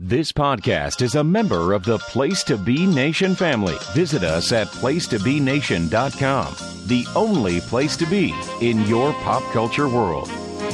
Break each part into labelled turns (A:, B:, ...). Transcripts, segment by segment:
A: This podcast is a member of the Place to Be Nation family. Visit us at placetobenation.com, the only place to be in your pop culture world.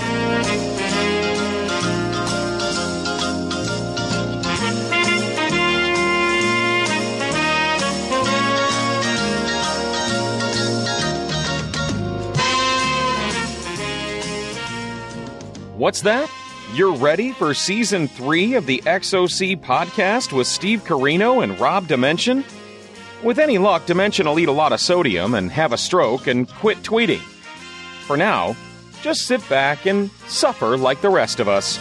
A: What's that? You're ready for Season 3 of the XOC podcast with Steve Carino and Rob Dimension? With any luck, Dimension will eat a lot of sodium and have a stroke and quit tweeting. For now, just sit back and suffer like the rest of us.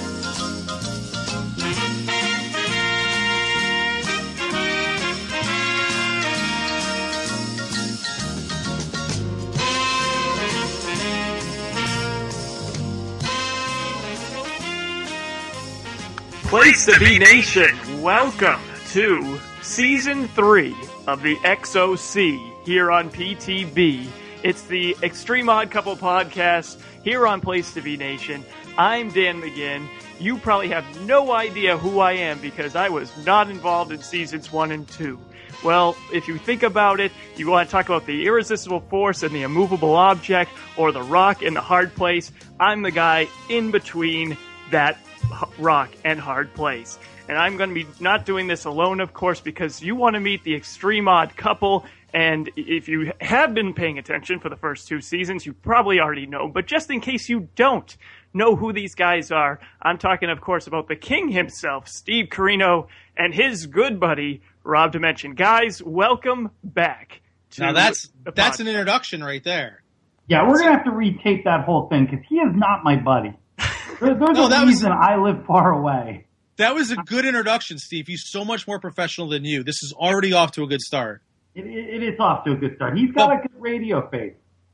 B: Place to Be Nation, welcome to Season 3 of the XOC here on PTB. It's the Extreme Odd Couple podcast here on Place to Be Nation. I'm Dan McGinn. You probably have no idea who I am because I was not involved in Seasons 1 and 2. Well, if you think about it, you want to talk about the irresistible force and the immovable object, or the rock in the hard place, I'm the guy in between that rock and hard place. And I'm going to be not doing this alone, of course, because you want to meet the Extreme Odd Couple. And if you have been paying attention for the first 2 seasons, you probably already know. But just in case you don't know who these guys are, I'm talking, of course, about the king himself, Steve Carino, and his good buddy, Rob Dimension. Guys, welcome back to
C: Now that's an introduction right there.
D: Yeah, we're going to have to retape that whole thing because he is not my buddy. There's a reason I live far away.
C: That was a good introduction, Steve. He's so much more professional than you. This is already off to a good start.
D: It is off to a good start. He's got a good radio face.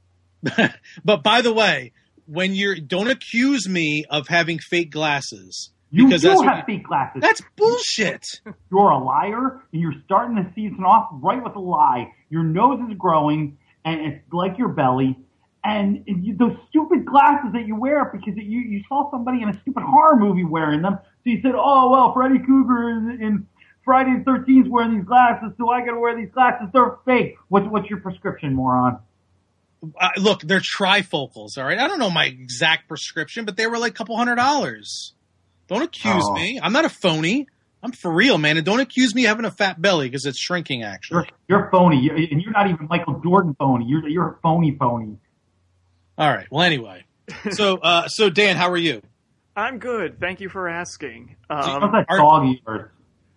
C: But by the way, don't accuse me of having fake glasses.
D: You do have fake glasses.
C: That's bullshit.
D: You're a liar, and you're starting the season off right with a lie. Your nose is growing, and it's like your belly. And those stupid glasses that you wear because you saw somebody in a stupid horror movie wearing them. So you said, oh, well, Freddy Krueger in Friday the 13th is wearing these glasses, so I got to wear these glasses. They're fake. What's your prescription, moron?
C: Look, they're trifocals, all right? I don't know my exact prescription, but they were like a couple $100. Don't accuse me. I'm not a phony. I'm for real, man. And don't accuse me of having a fat belly because it's shrinking, actually.
D: You're phony. And you're not even Michael Jordan phony. You're a phony.
C: All right. Well, anyway. So Dan, how are you?
B: I'm good. Thank you for asking.
D: How's that dog yours?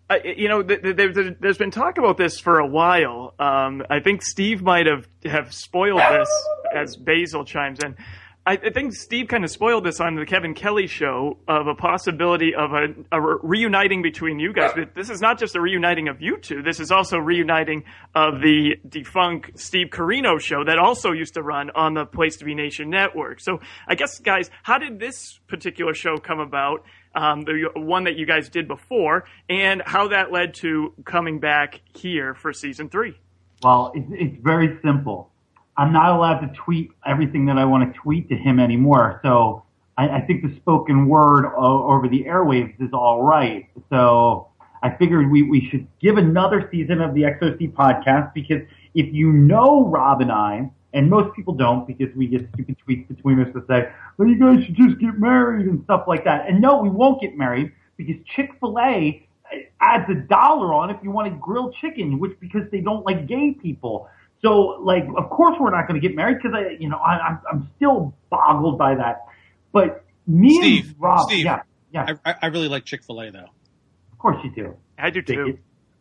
B: There's been talk about this for a while. I think Steve might have spoiled this as Basil chimes in. I think Steve kind of spoiled this on the Kevin Kelly show of a possibility of a reuniting between you guys. But this is not just a reuniting of you two. This is also reuniting of the defunct Steve Carino show that also used to run on the Place to Be Nation network. So I guess, guys, how did this particular show come about, the one that you guys did before, and how that led to coming back here for Season 3?
D: Well, it's very simple. I'm not allowed to tweet everything that I want to tweet to him anymore. So I think the spoken word over the airwaves is all right. So I figured we should give another season of the XOC podcast because if you know Rob and I, and most people don't because we get stupid tweets between us that say, well, you guys should just get married and stuff like that. And no, we won't get married because Chick-fil-A adds $1 on if you want to grill chicken, because they don't like gay people. So, of course we're not going to get married because I'm still boggled by that. But
C: Steve,
D: and Rob,
C: Steve,
D: yeah.
C: I really like Chick-fil-A though.
D: Of course you do.
B: I do too.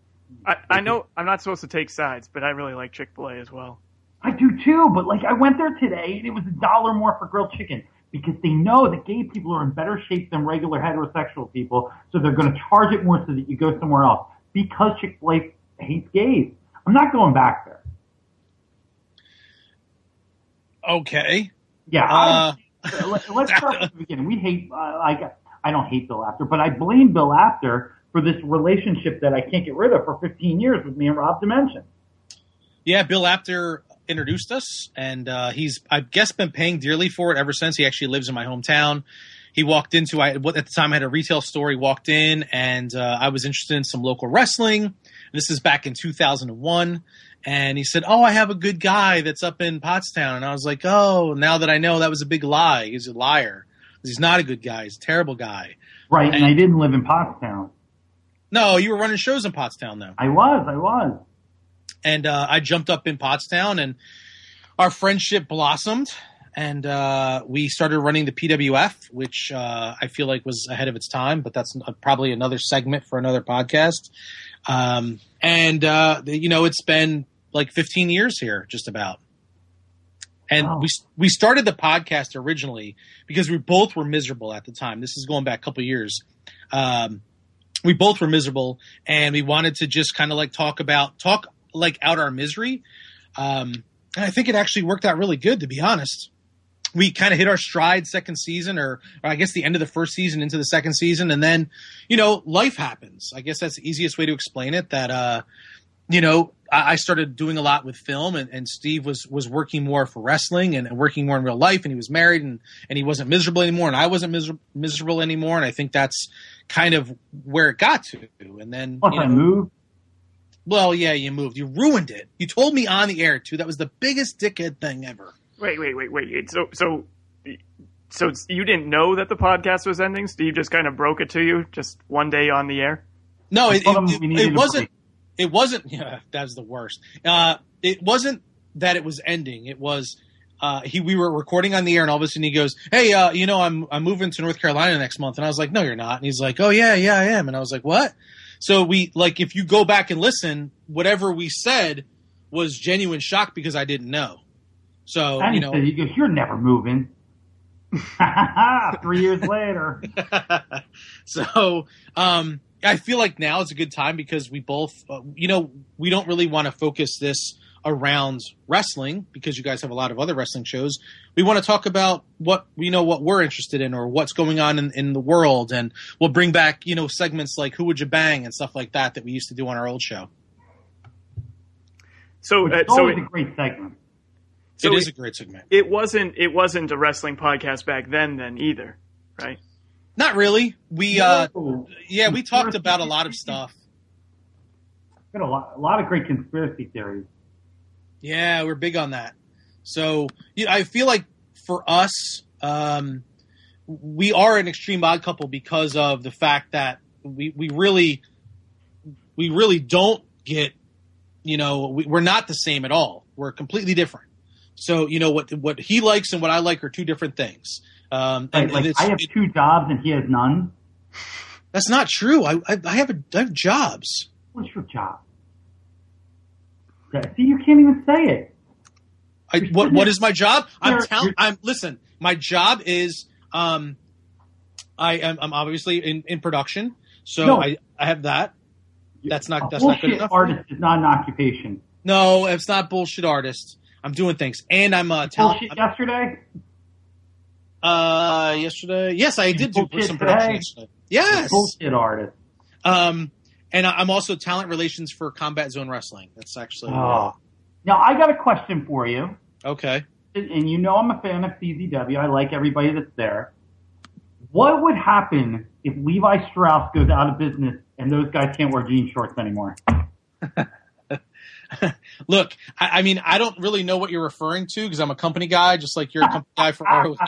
B: I know I'm not supposed to take sides, but I really like Chick-fil-A as well.
D: I do too, but I went there today and it was $1 more for grilled chicken because they know that gay people are in better shape than regular heterosexual people, so they're going to charge it more so that you go somewhere else because Chick-fil-A hates gays. I'm not going back there.
C: Okay.
D: Yeah. Let's start from the beginning. We hate. I don't hate Bill Apter, but I blame Bill Apter for this relationship that I can't get rid of for 15 years with me and Rob Dimension.
C: Yeah, Bill Apter introduced us, and he's, I guess, been paying dearly for it ever since. He actually lives in my hometown. he walked into, at the time I had a retail store. He walked in and I was interested in some local wrestling. This is back in 2001. And he said, "Oh, I have a good guy that's up in Pottstown." And I was like, "Oh, now that I know, that was a big lie. He's a liar. He's not a good guy. He's a terrible guy."
D: Right, and I didn't live in Pottstown.
C: No, you were running shows in Pottstown, though.
D: I was.
C: And I jumped up in Pottstown, and our friendship blossomed. And we started running the PWF, which I feel like was ahead of its time, but that's probably another segment for another podcast. It's been like 15 years here, just about. And we started the podcast originally because we both were miserable at the time. This is going back a couple of years. We both were miserable, and we wanted to just kind of like talk out our misery. And I think it actually worked out really good, to be honest. We kind of hit our stride second season, or I guess the end of the first season into the second season. And then, life happens. I guess that's the easiest way to explain it, that, I started doing a lot with film, and Steve was working more for wrestling and working more in real life, and he was married, and he wasn't miserable anymore, and I wasn't miserable anymore. And I think that's kind of where it got to. And then
D: I moved.
C: Well, yeah, you moved. You ruined it. You told me on the air too. That was the biggest dickhead thing ever.
B: Wait. So you didn't know that the podcast was ending? Steve just kind of broke it to you just one day on the air?
C: No, it wasn't. It wasn't. Yeah, that's the worst. It wasn't that it was ending. It was we were recording on the air, and all of a sudden he goes, "Hey, I'm moving to North Carolina next month." And I was like, "No, you're not." And he's like, "Oh yeah, I am." And I was like, "What?" So if you go back and listen, whatever we said was genuine shock because I didn't know. So
D: he goes, "You're never moving." 3 years later.
C: So I feel like now is a good time because we both, we don't really want to focus this around wrestling because you guys have a lot of other wrestling shows. We want to talk about what we're interested in or what's going on in the world. And we'll bring back, segments like Who Would You Bang and stuff like that we used to do on our old show.
D: So it's always a great segment.
C: So it is a great segment.
B: It wasn't a wrestling podcast back then either, right?
C: Not really. We talked about a lot of stuff.
D: Got a lot of great conspiracy theories.
C: Yeah, we're big on that. So I feel like for us, we are an extreme odd couple because of the fact that we really don't get, we're not the same at all. We're completely different. So, what he likes and what I like are two different things. I
D: have two jobs and he has none.
C: That's not true. I have jobs.
D: What's your job? See, you can't even say it.
C: What is my job? Listen, my job is I'm obviously in production. So no. I have that. That's not good enough.
D: Artist is not an occupation.
C: No, it's not bullshit artist. I'm doing things, and I'm a talent.
D: Bullshit yesterday.
C: Yesterday, yes, I did do some production yesterday. Yes,
D: bullshit artist.
C: And I'm also talent relations for Combat Zone Wrestling. That's actually.
D: Now I got a question for you.
C: Okay.
D: And I'm a fan of CZW. I like everybody that's there. What would happen if Levi Strauss goes out of business and those guys can't wear jean shorts anymore?
C: Look, I mean, I don't really know what you're referring to because I'm a company guy, just like you're a company guy for ROH.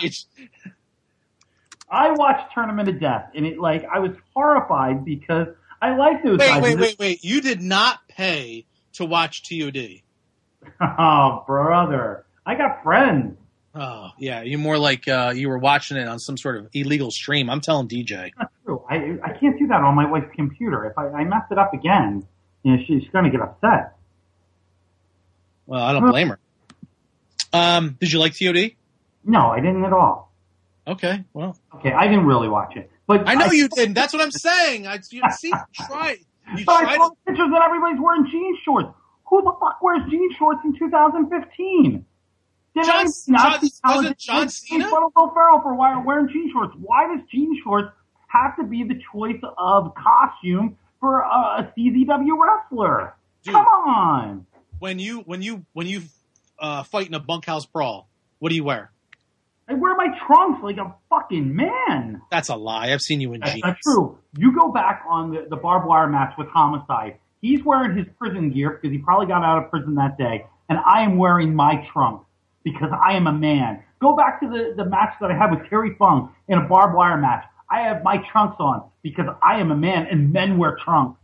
D: I watched Tournament of Death, and I was horrified because I like those guys.
C: Wait. You did not pay to watch TOD.
D: Oh, brother. I got friends.
C: Oh, yeah. You're more like you were watching it on some sort of illegal stream. I'm telling DJ.
D: That's true. I can't do that on my wife's computer. If I mess it up again, she's going to get upset.
C: Well, I don't blame her. Did you like TOD?
D: No, I didn't at all.
C: Okay, well.
D: Okay, I didn't really watch it. But
C: I know you didn't. That's what I'm saying. You saw
D: pictures that everybody's wearing jean shorts. Who the fuck wears jean shorts in 2015?
C: Wasn't John Cena?
D: Will Ferrell for wearing jean shorts. Why does jean shorts have to be the choice of costume for a CZW wrestler? Dude, come on.
C: When you fight in a bunkhouse brawl, what do you wear?
D: I wear my trunks like a fucking man.
C: That's a lie. I've seen you in jeans.
D: That's true. You go back on the barbed wire match with Homicide. He's wearing his prison gear because he probably got out of prison that day. And I am wearing my trunks because I am a man. Go back to the match that I had with Terry Funk in a barbed wire match. I have my trunks on because I am a man and men wear trunks.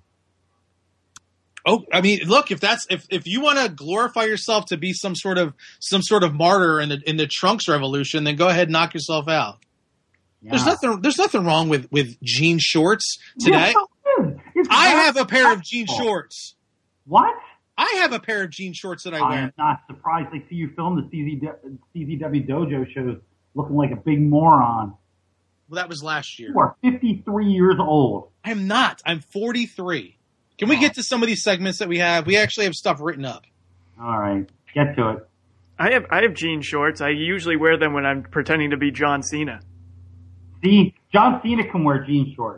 C: Oh, I mean, look, if you want to glorify yourself to be some sort of martyr in the trunks revolution, then go ahead and knock yourself out. Yeah. There's nothing wrong with jean shorts today. Yes, I have a pair of jean shorts.
D: What?
C: I have a pair of jean shorts that I wear.
D: I'm not surprised. I see you film the CZW Dojo shows looking like a big moron.
C: Well, that was last year.
D: You are 53 years old.
C: I'm not. I'm 43. Can we get to some of these segments that we have? We actually have stuff written up.
D: All right. Get to it.
B: I have jean shorts. I usually wear them when I'm pretending to be John Cena.
D: See, John Cena can wear jean shorts.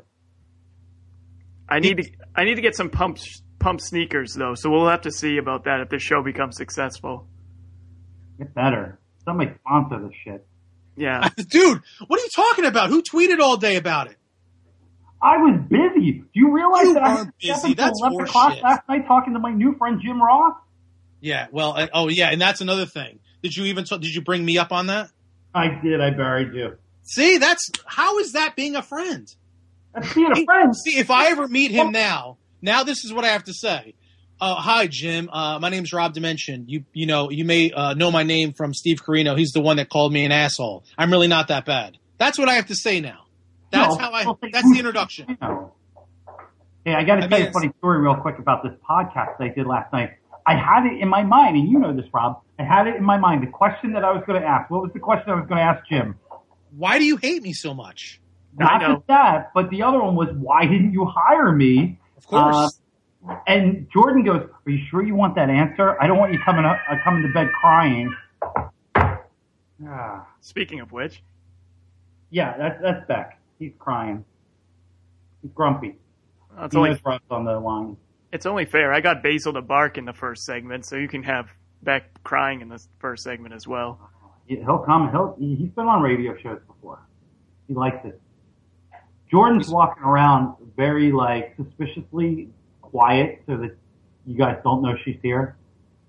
B: I need to get some pump sneakers though, so we'll have to see about that if the show becomes successful.
D: Get better. Somebody sponsor this shit.
B: Yeah.
C: Dude, what are you talking about? Who tweeted all day about it?
D: I was busy. Do you realize that I was
C: busy? That's
D: 11 o'clock last night talking to my new friend Jim Ross?
C: Yeah, well, and that's another thing. Did you bring me up on that?
D: I did. I buried you.
C: See, how is that being a friend?
D: That's being a friend.
C: See, if I ever meet him now this is what I have to say. Hi, Jim. My name's Rob Dimension. You may know my name from Steve Carino. He's the one that called me an asshole. I'm really not that bad. That's what I have to say now. That's that's the introduction.
D: Hey, I got to tell you a funny story real quick about this podcast that I did last night. I had it in my mind, and you know this, Rob. I had it in my mind. The question that I was going to ask. What was the question I was going to ask Jim?
C: Why do you hate me so much?
D: Not just that, but the other one was, why didn't you hire me?
C: Of course.
D: And Jordan goes, are you sure you want that answer? I don't want you coming to bed crying.
B: Speaking of which.
D: Yeah, that's Beck. He's crying. He's grumpy.
B: He knows
D: Rob's on the line.
B: It's only fair. I got Basil to bark in the first segment, so you can have Beck crying in the first segment as well.
D: He'll come. He's been on radio shows before. He likes it. Jordan's walking around very suspiciously quiet so that you guys don't know she's here.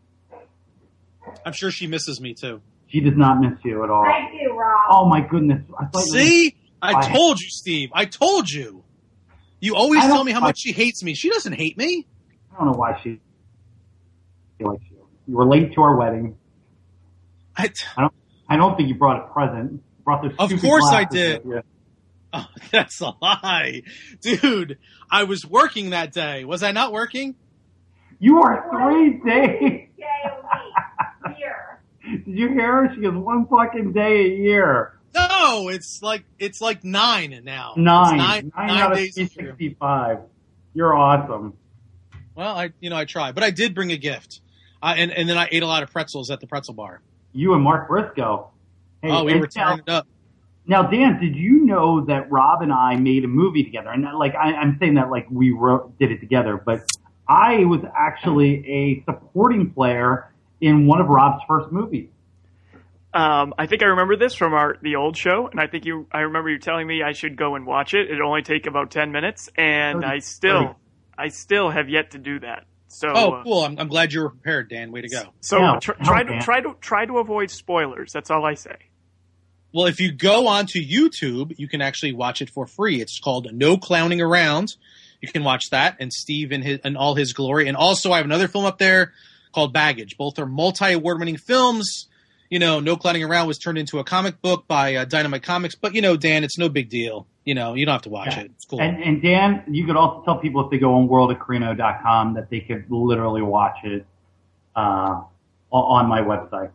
C: I'm sure she misses me too.
D: She does not miss you at all.
E: I do, Rob.
D: Oh my goodness!
C: See, I told you, Steve. I told you. You always tell me how much she hates me. She doesn't hate me.
D: I don't know why she likes you. You were late to our wedding. I don't think you brought a present. You brought those.
C: Of course I did. Oh, that's a lie, dude. I was working that day. Was I not working?
D: You are 3 days.
E: Day a week. Year.
D: Did you hear her? She goes 1 fucking day a year.
C: No, it's like 9 now.
D: 9 out of 365. You're awesome.
C: Well, I try, but I did bring a gift, and then I ate a lot of pretzels at the pretzel bar.
D: You and Mark Briscoe. Hey,
C: we were tearing it up.
D: Now, Dan, did you know that Rob and I made a movie together? And I'm saying that we did it together, but I was actually a supporting player in one of Rob's first movies.
B: I think I remember this from the old show, and I remember you telling me I should go and watch it. It'd only take about 10 minutes, and I still have yet to do that. So,
C: cool! I'm glad you were prepared, Dan. Way to go.
B: So try to avoid spoilers. That's all I say.
C: Well, if you go onto YouTube, you can actually watch it for free. It's called No Clowning Around. You can watch that, and Steve in all his glory. And also, I have another film up there called Baggage. Both are multi-award-winning films. No Clowning Around was turned into a comic book by Dynamite Comics. But, Dan, it's no big deal. You don't have to watch it. It's cool.
D: And Dan, you could also tell people if they go on worldofcarino.com that they could literally watch it on my website.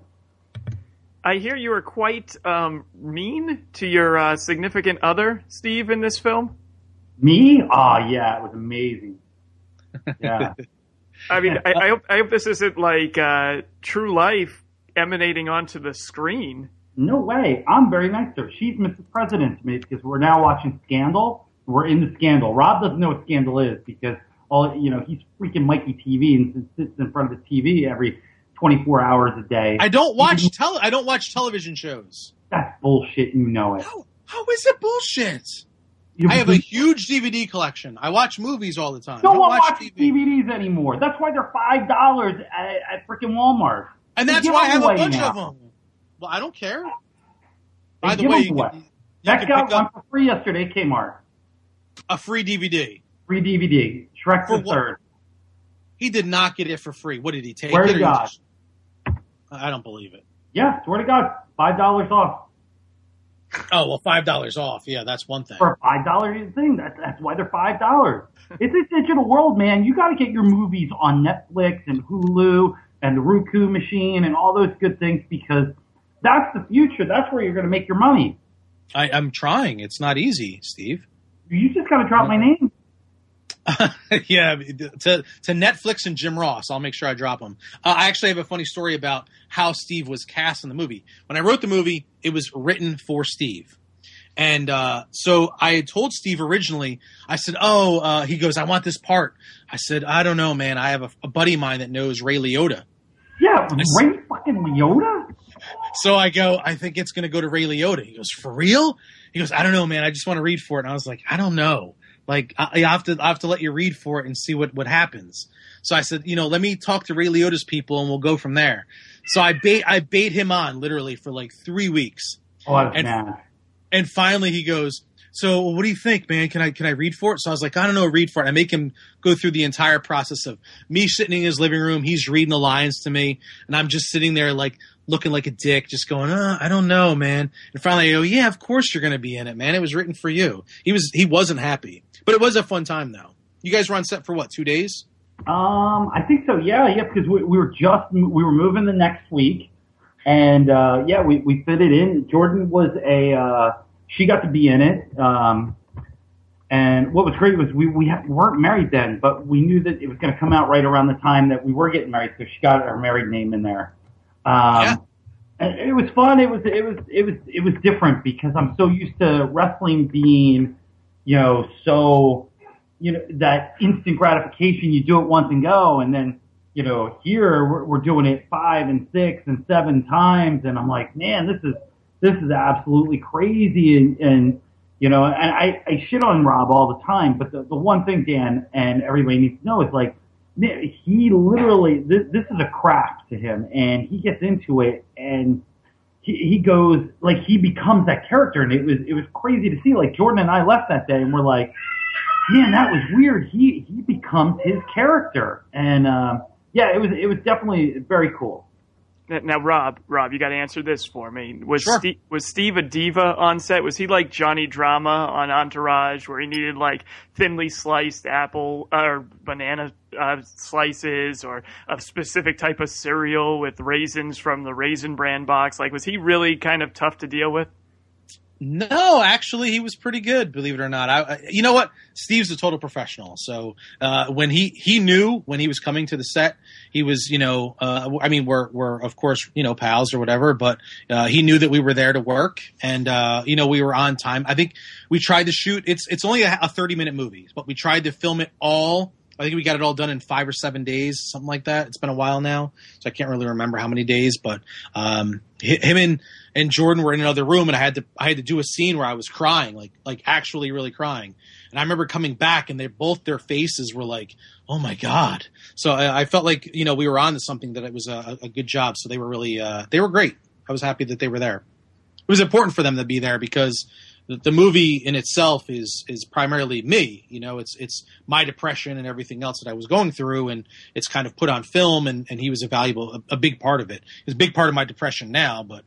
B: I hear you were quite mean to your significant other, Steve, in this film.
D: Me? Oh, yeah, it was amazing. Yeah.
B: I mean, I hope this isn't like true life emanating onto the screen.
D: No way. I'm very nice to her. She's Mrs. President to me because we're now watching Scandal. We're in the Scandal. Rob doesn't know what Scandal is because he's freaking Mikey TV and sits in front of the TV every 24 hours a day.
C: I don't watch television shows.
D: That's bullshit. You know it.
C: How is it bullshit? I have a huge DVD collection. I watch movies all the time.
D: No one watches DVDs anymore. That's why they're $5 at freaking Walmart.
C: And that's why I have a bunch of them. Well, I don't care. By the way,
D: That got one for free yesterday at Kmart.
C: A free DVD.
D: Free DVD. Shrek the Third.
C: He did not get it for free. What did he take?
D: Swear to God.
C: I don't believe it.
D: Yeah, swear to God. $5 off.
C: Oh, well, $5 off. Yeah, that's one thing.
D: For a $5 thing, that's why they're $5. It's a digital world, man. You got to get your movies on Netflix and Hulu and the Roku machine and all those good things because that's the future. That's where you're going to make your money.
C: I'm trying. It's not easy, Steve.
D: You just got to drop my name.
C: Yeah, to Netflix and Jim Ross. I'll make sure I drop them. I actually have a funny story about how Steve was cast in the movie. When I wrote the movie, it was written for Steve. And so I had told Steve originally, I said, he goes, I want this part. I said, I don't know, man. I have a buddy of mine that knows Ray Liotta.
D: Yeah, Ray fucking Liotta?
C: So I go, I think it's going to go to Ray Liotta. He goes, for real? He goes, I don't know, man. I just want to read for it. And I was like, I don't know. Like, I have to let you read for it and see what happens. So I said, let me talk to Ray Liotta's people and we'll go from there. So I bait him on literally for like 3 weeks.
D: Oh, that's mad.
C: And finally he goes, so what do you think, man? Can I read for it? So I was like, I don't know, read for it. I make him go through the entire process of me sitting in his living room. He's reading the lines to me. And I'm just sitting there like looking like a dick, just going, I don't know, man. And finally I go, yeah, of course you're going to be in it, man. It was written for you. He wasn't happy, but it was a fun time though. You guys were on set for what, 2 days?
D: I think so. Yeah, because we were moving the next week. And, we fit it in. Jordan was she got to be in it. And what was great was we weren't married then, but we knew that it was going to come out right around the time that we were getting married. So she got her married name in there. And it was fun. It was different because I'm so used to wrestling being, that instant gratification. You do it once and go. And then, here we're doing it 5 and 6 and 7 times. And I'm like, man, this is absolutely crazy. And I shit on Rob all the time. But the one thing, Dan, and everybody needs to know is like, he literally, this is a craft to him, and he gets into it, and he goes, like, he becomes that character, and it was crazy to see. Like, Jordan and I left that day, and we're like, man, that was weird. He becomes his character, and it was definitely very cool.
B: Now, Rob, you got to answer this for me. Was
C: Sure.
B: was Steve a diva on set? Was he like Johnny Drama on Entourage, where he needed like thinly sliced apple or banana slices, or a specific type of cereal with raisins from the Raisin Bran box? Like, was he really kind of tough to deal with?
C: No, actually, he was pretty good, believe it or not. You know what? Steve's a total professional. So when he knew when he was coming to the set, he was, we're of course, pals or whatever, but he knew that we were there to work, and we were on time. I think we tried to shoot. It's only a 30-minute movie, but we tried to film it all. I think we got it all done in 5 or 7 days, something like that. It's been a while now, so I can't really remember how many days. But him and Jordan were in another room, and I had to do a scene where I was crying, like actually really crying. And I remember coming back, and their faces were like, "Oh my God!" So I felt like we were on to something, that it was a good job. So they were really they were great. I was happy that they were there. It was important for them to be there because the movie in itself is primarily me. It's my depression and everything else that I was going through, and it's kind of put on film, and he was a big part of it. He's a big part of my depression now, but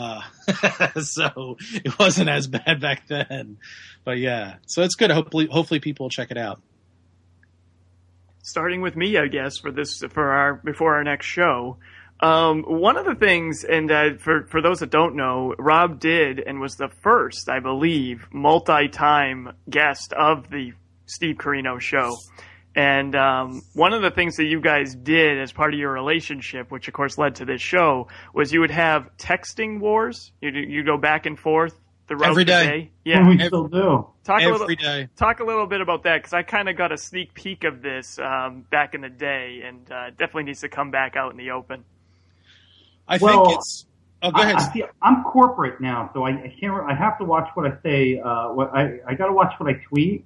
C: so it wasn't as bad back then. But yeah, so it's good. Hopefully people will check it out.
B: Starting with me, I guess, before our next show. One of the things, and for those that don't know, Rob did and was the first, I believe, multi-time guest of the Steve Corino show. And one of the things that you guys did as part of your relationship, which of course led to this show, was you would have texting wars. You go back and forth throughout
C: every day.
B: The day. Yeah,
D: we still do.
B: Talk a little bit about that, because I kind of got a sneak peek of this back in the day, and definitely needs to come back out in the open.
C: I think it's Oh, go ahead.
D: I'm corporate now, so I can't. I have to watch what I say. I got to watch what I tweet.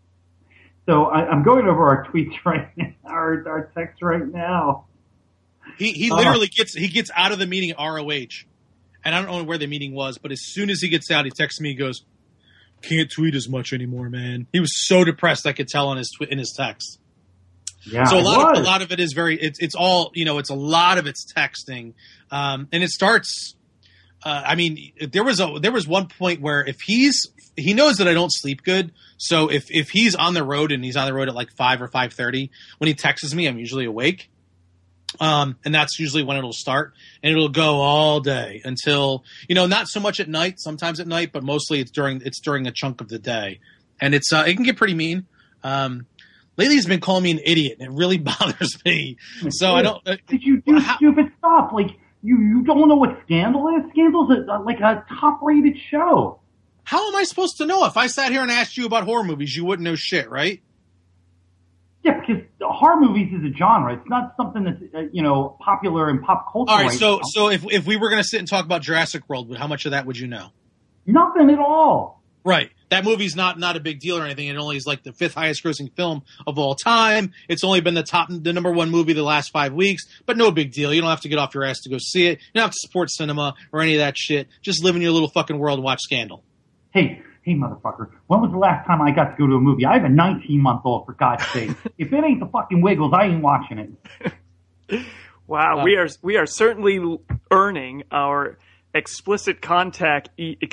D: So I'm going over our tweets right now, our texts right now.
C: He literally gets out of the meeting at ROH, and I don't know where the meeting was, but as soon as he gets out, he texts me. He goes, "Can't tweet as much anymore, man." He was so depressed. I could tell in his text.
D: Yeah,
C: so a lot of it is very. It's all, you know. It's a lot of it's texting, and it starts. I mean, there was one point where he knows that I don't sleep good. So if he's on the road and he's on the road at like 5 or 5:30, when he texts me, I'm usually awake. And that's usually when it'll start, and it'll go all day until, you know, not so much at night, sometimes at night, but mostly it's during a chunk of the day. And it can get pretty mean. Lately he's been calling me an idiot, and it really bothers me. So I don't,
D: did you do stupid stuff? Like, you don't know what Scandal is? Scandal's like a top-rated show.
C: How am I supposed to know? If I sat here and asked you about horror movies, you wouldn't know shit, right?
D: Yeah, because horror movies is a genre. It's not something that's popular in pop culture.
C: All right, so if we were going to sit and talk about Jurassic World, how much of that would you know?
D: Nothing at all.
C: Right. That movie's not a big deal or anything. It only is like the 5th highest grossing film of all time. It's only been the number 1 movie the last 5 weeks, but no big deal. You don't have to get off your ass to go see it. You don't have to support cinema or any of that shit. Just live in your little fucking world and watch Scandal.
D: Hey, motherfucker, when was the last time I got to go to a movie? I have a 19-month-old, for God's sake. If it ain't the fucking Wiggles, I ain't watching it.
B: Wow, we are certainly earning our explicit content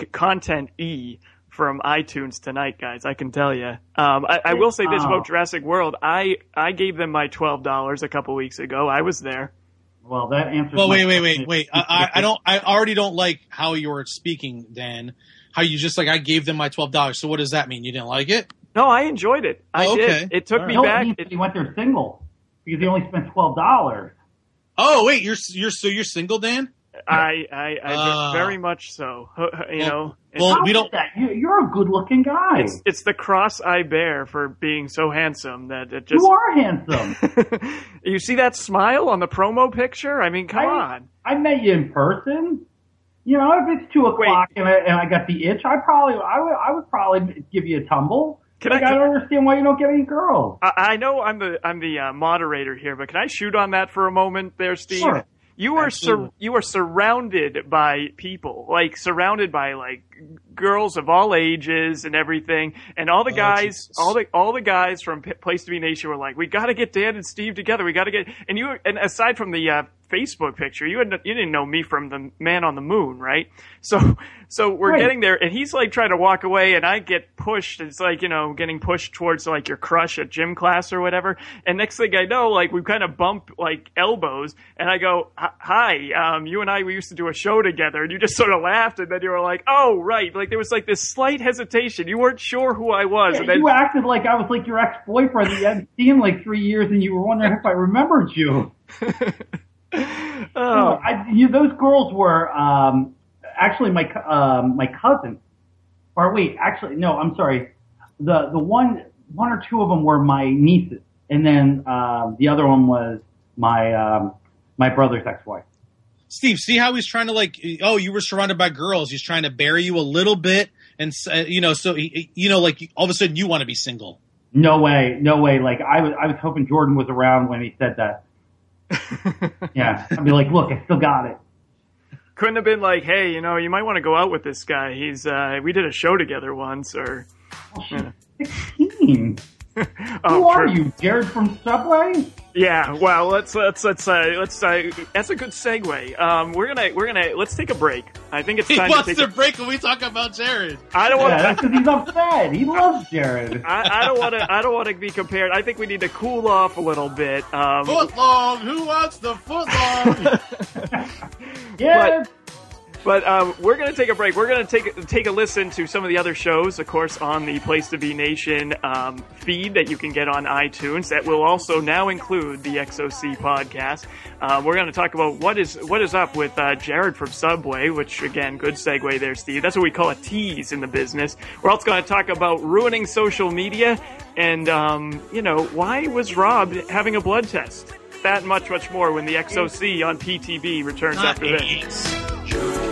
B: E from iTunes tonight, guys. I can tell you. I will say this about Jurassic World. I gave them my $12 a couple weeks ago. I was there.
D: Well, that answers.
C: Well, wait. I already don't like how you're speaking, Dan. How you just like, I gave them my $12. So what does that mean? You didn't like it?
B: No, I enjoyed it. I did. It took me back.
D: He went there single because he only spent $12.
C: Oh wait, you're single, Dan?
B: I very much so. You know.
C: Well, we don't.
D: You're a good-looking guy.
B: It's the cross I bear for being so handsome that it just.
D: You are handsome.
B: You see that smile on the promo picture? I mean, come on.
D: I met you in person. You know, if it's 2 o'clock and I got the itch, I would probably give you a tumble. I don't understand why you don't get any girls.
B: I know I'm the moderator here, but can I shoot on that for a moment, there, Steve?
D: Sure.
B: You are surrounded by people, like surrounded by like girls of all ages and everything, and all the guys,
C: Jesus.
B: all the guys from Place to Be Nation were like, we got to get Dan and Steve together. We got to get and aside from the Facebook picture, you didn't know me from the Man on the Moon, right? So we're getting there, and he's like trying to walk away, and I get pushed. It's like, you know, getting pushed towards like your crush at gym class or whatever. And next thing I know, like we kind of bump like elbows, and I go, "Hi, you and I, we used to do a show together," and you just sort of laughed, and then you were like, "Oh, right." Like there was like this slight hesitation. You weren't sure who I was.
D: Yeah,
B: and then
D: you acted like I was like your ex-boyfriend that you hadn't seen in like 3 years, and you were wondering if I remembered you. Those girls were actually my cousin. Or wait, actually no, I'm sorry. The one or two of them were my nieces, and then the other one was my brother's ex-wife.
C: Steve, see how he's trying to like? Oh, you were surrounded by girls. He's trying to bury you a little bit, and so like all of a sudden you want to be single.
D: No way. Like I was hoping Jordan was around when he said that. Yeah, I'd be like, look, I still got it.
B: Couldn't have been like, hey, you know, you might want to go out with this guy. He's we did a show together once, or.
D: Well, she's 16. Who are you, Jared from Subway?
B: Yeah, well, let's that's a good segue. Let's take a break. I think it's time
C: he wants
B: to take
C: a break when we talk about Jared.
B: I don't want to.
D: That's because he's upset. He loves Jared.
B: I don't want to be compared. I think we need to cool off a little bit.
C: Foot long. Who wants the foot long?
D: Yeah.
B: But we're going to take a break. We're going to take a listen to some of the other shows, of course, on the Place to Be Nation feed that you can get on iTunes. That will also now include the XOC podcast. We're going to talk about what is up with Jared from Subway, which, again, good segue there, Steve. That's what we call a tease in the business. We're also going to talk about ruining social media and, why was Rob having a blood test? That and much more when the XOC on PTB returns after this.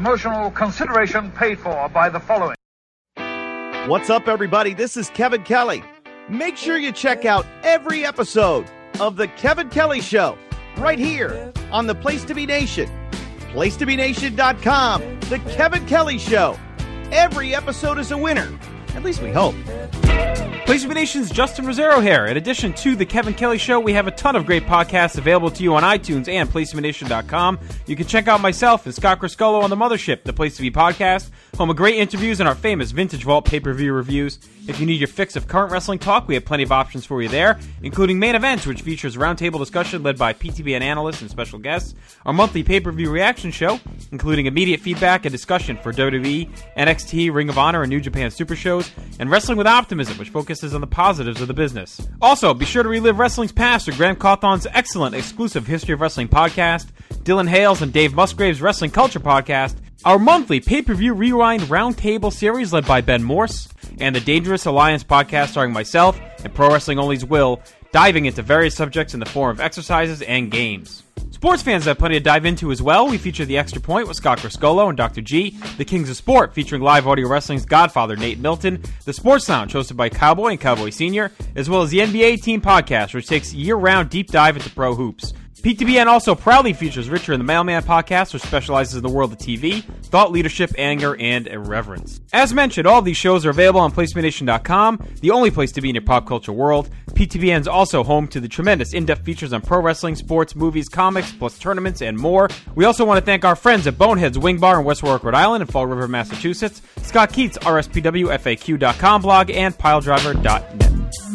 F: Promotional consideration paid for by the following.
G: What's up, everybody? This is Kevin Kelly. Make sure you check out every episode of The Kevin Kelly Show right here on the Place to Be Nation. PlaceToBeNation.com. The Kevin Kelly Show. Every episode is a winner. At least we hope.
H: Place to Be Nation's Justin Rosero here. In addition to The Kevin Kelly Show, we have a ton of great podcasts available to you on iTunes and PlaceToBeNation.com. You can check out myself and Scott Criscolo on The Mothership, the Place to Be podcast, home of great interviews and our famous Vintage Vault pay-per-view reviews. If you need your fix of current wrestling talk, we have plenty of options for you there, including Main Events, which features a roundtable discussion led by PTBN analysts and special guests, our monthly pay-per-view reaction show, including immediate feedback and discussion for WWE, NXT, Ring of Honor, and New Japan Super shows, and Wrestling with Optimism, which focuses on the positives of the business. Also, be sure to relive wrestling's past with Graham Cawthon's excellent exclusive History of Wrestling podcast, Dylan Hales and Dave Musgrave's Wrestling Culture podcast, our monthly pay-per-view rewind roundtable series led by Ben Morse, and the Dangerous Alliance podcast starring myself and Pro Wrestling Only's Will, diving into various subjects in the form of exercises and games. Sports fans have plenty to dive into as well. We feature The Extra Point with Scott Criscolo and Dr. G, The Kings of Sport featuring live audio wrestling's godfather Nate Milton, The Sports Lounge hosted by Cowboy and Cowboy Senior, as well as the NBA Team Podcast, which takes a year-round deep dive into pro hoops. PTBN also proudly features Richard and the Mailman podcast, which specializes in the world of TV, thought leadership, anger, and irreverence. As mentioned, all of these shows are available on PlaceToBeNation.com, the only place to be in your pop culture world. PTBN is also home to the tremendous in-depth features on pro wrestling, sports, movies, comics, plus tournaments, and more. We also want to thank our friends at Bonehead's Wing Bar in West Warwick, Rhode Island, and Fall River, Massachusetts, Scott Keats, RSPWFAQ.com blog, and PileDriver.net.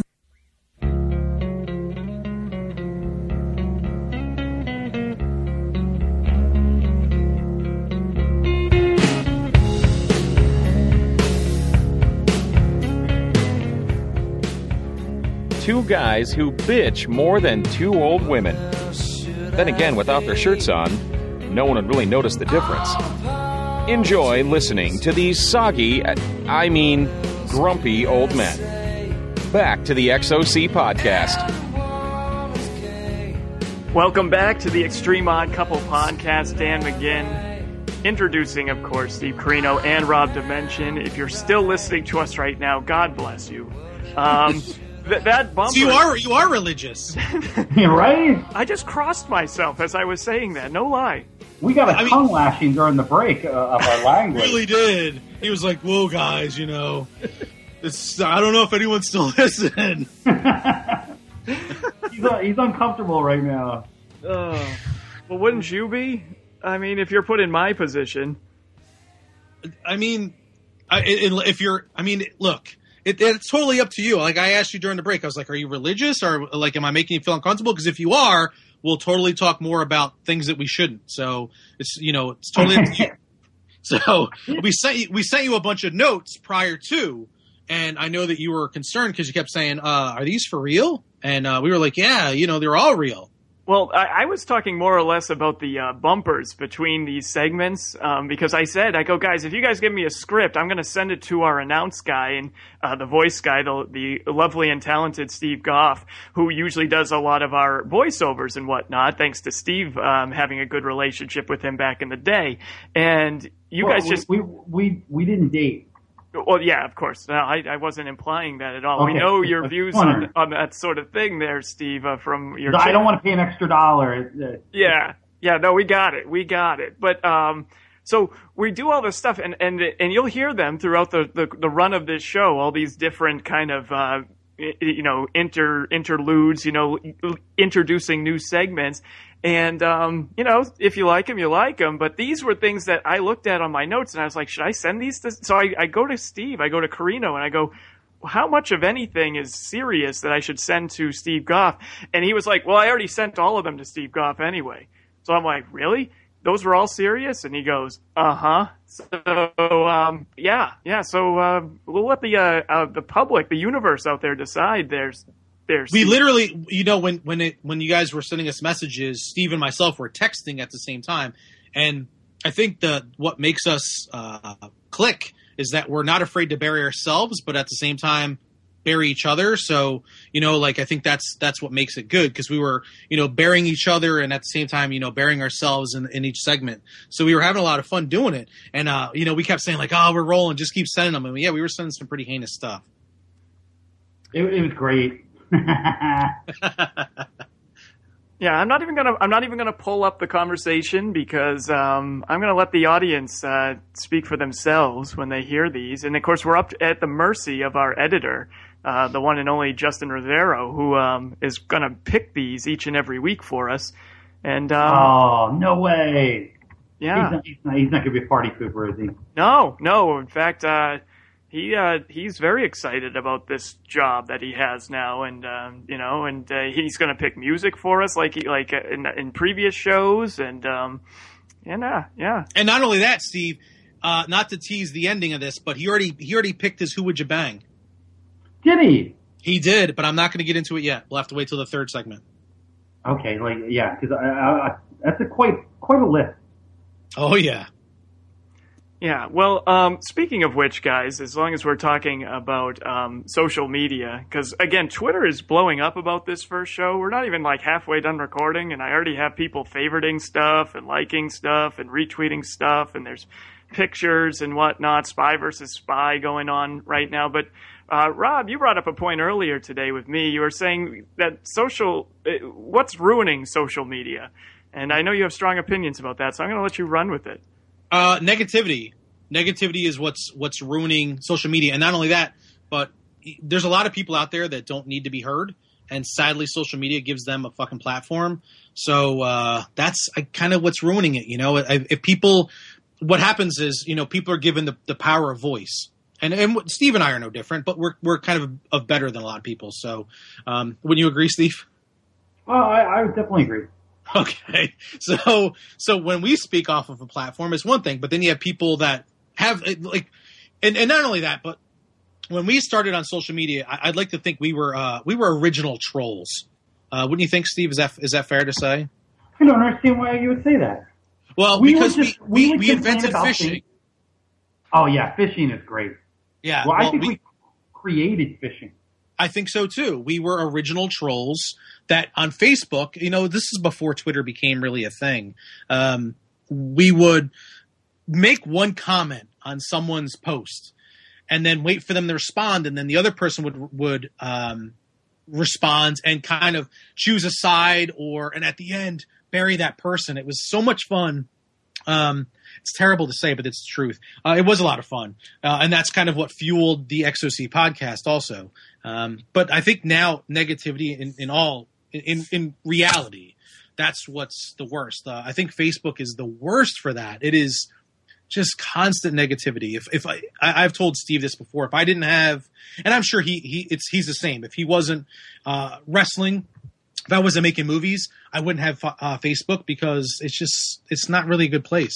A: Two guys who bitch more than two old women. Then again, without their shirts on, no one would really notice the difference. Enjoy listening to these soggy, grumpy old men. Back to the XOC podcast.
B: Welcome back to the Extreme Odd Couple podcast. Dan McGinn introducing, of course, Steve Corino and Rob Dimension. If you're still listening to us right now, God bless you. That bumper.
C: So you are religious.
D: Right?
B: I just crossed myself as I was saying that. No lie.
D: We got a tongue lashing during the break of our language.
C: Really did. He was like, "Whoa, guys, it's I don't know if anyone's still listening."
D: He's uncomfortable right now.
B: Well, wouldn't you be? I mean, if you're put in my position.
C: Look. It's totally up to you. Like, I asked you during the break, I was like, are you religious? Or, like, am I making you feel uncomfortable? Because if you are, we'll totally talk more about things that we shouldn't. So, it's totally up to you. So, we sent you a bunch of notes prior to, and I know that you were concerned because you kept saying, are these for real? And we were like, yeah, they're all real.
B: Well, I was talking more or less about the bumpers between these segments because I go, guys, if you guys give me a script, I'm going to send it to our announce guy and the voice guy, the lovely and talented Steve Goff, who usually does a lot of our voiceovers and whatnot, thanks to Steve having a good relationship with him back in the day. And
D: we didn't date.
B: Well, yeah, of course. No, I wasn't implying that at all. Okay. We know your views on that sort of thing there, Steve, from your...
D: I don't want to pay an extra $1.
B: Yeah, no, we got it. But, so we do all this stuff, and you'll hear them throughout the run of this show, all these different kind of, interludes, introducing new segments. And, if you like them, you like them. But these were things that I looked at on my notes, and I was like, should I send these to... So I go to Steve, I go to Corino, and I go, well, how much of anything is serious that I should send to Steve Goff? And he was like, well, I already sent all of them to Steve Goff anyway. So I'm like, really? Those were all serious? And he goes, uh-huh. So, yeah. So we'll let the public, the universe out there decide
C: We literally, when you guys were sending us messages, Steve and myself were texting at the same time. And I think what makes us click is that we're not afraid to bury ourselves, but at the same time, bury each other. So, like I think that's what makes it good, because we were, burying each other and at the same time, burying ourselves in each segment. So we were having a lot of fun doing it. And, we kept saying like, oh, we're rolling, just keep sending them. And yeah, we were sending some pretty heinous stuff.
D: It was great.
B: Yeah, I'm not even gonna pull up the conversation because I'm gonna let the audience speak for themselves when they hear these. And of course, we're up at the mercy of our editor, the one and only Justin Rosero, who is gonna pick these each and every week for us. And
D: oh, no way!
B: Yeah,
D: he's not gonna be a party pooper, is he?
B: No. In fact, he's very excited about this job that he has now, and he's going to pick music for us like in previous shows, and yeah.
C: And not only that, Steve, not to tease the ending of this, but he already picked his Who Would You Bang?
D: Did he?
C: He did, but I'm not going to get into it yet. We'll have to wait till the third segment.
D: Okay, because that's quite a list.
C: Oh yeah.
B: Yeah, well, speaking of which, guys, as long as we're talking about social media, because, again, Twitter is blowing up about this first show. We're not even, halfway done recording, and I already have people favoriting stuff and liking stuff and retweeting stuff, and there's pictures and whatnot, spy versus spy going on right now. But, Rob, you brought up a point earlier today with me. You were saying that what's ruining social media? And I know you have strong opinions about that, so I'm going to let you run with it.
C: Negativity is what's ruining social media. And not only that, but there's a lot of people out there that don't need to be heard. And sadly, social media gives them a fucking platform. So, that's kind of what's ruining it. If people, what happens is, people are given the power of voice. And Steve and I are no different, but we're kind of better than a lot of people. So, wouldn't you agree, Steve?
D: Well, I would definitely agree.
C: Okay. So when we speak off of a platform, it's one thing, but then you have people that have and not only that, but when we started on social media, I'd like to think we were original trolls. Wouldn't you think, Steve? Is that fair to say?
D: I don't understand why you would say that.
C: Well, because we invented fishing.
D: Oh yeah, fishing is great.
C: Yeah.
D: Well, I think we created fishing.
C: I think so too. We were original trolls that on Facebook, this is before Twitter became really a thing. We would make one comment on someone's post and then wait for them to respond. And then the other person would respond and kind of choose a side and at the end bury that person. It was so much fun. It's terrible to say, but it's the truth. It was a lot of fun. And that's kind of what fueled the XOC podcast also. But I think now negativity in reality, that's what's the worst. I think Facebook is the worst for that. It is just constant negativity. If I've told Steve this before, if I didn't have, and I'm sure he's the same. If he wasn't wrestling, if I wasn't making movies, I wouldn't have Facebook, because it's not really a good place.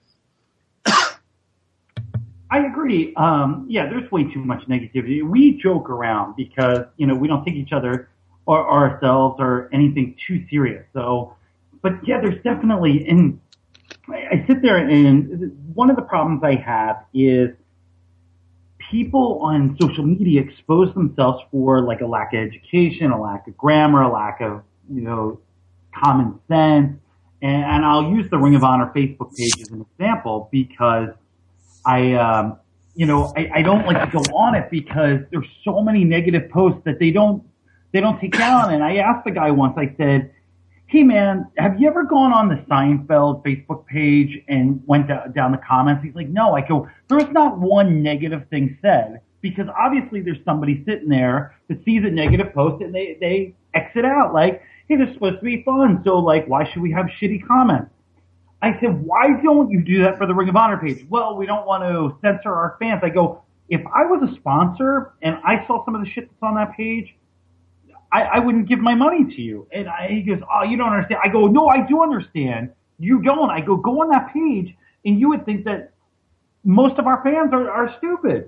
D: I agree. Yeah, there's way too much negativity. We joke around because, we don't take each other or ourselves or anything too serious. So, but yeah, there's definitely, and I sit there and one of the problems I have is people on social media expose themselves for a lack of education, a lack of grammar, a lack of, common sense. And I'll use the Ring of Honor Facebook page as an example because I don't like to go on it because there's so many negative posts that they don't take down. And I asked the guy once, I said, hey man, have you ever gone on the Seinfeld Facebook page and went down the comments? He's like, no. I go, there's not one negative thing said, because obviously there's somebody sitting there that sees a negative post and they exit out like, hey, this is supposed to be fun. So why should we have shitty comments? I said, why don't you do that for the Ring of Honor page? Well, we don't want to censor our fans. I go, if I was a sponsor and I saw some of the shit that's on that page, I wouldn't give my money to you. And he goes, oh, you don't understand. I go, no, I do understand. You don't. I go on that page, and you would think that most of our fans are stupid.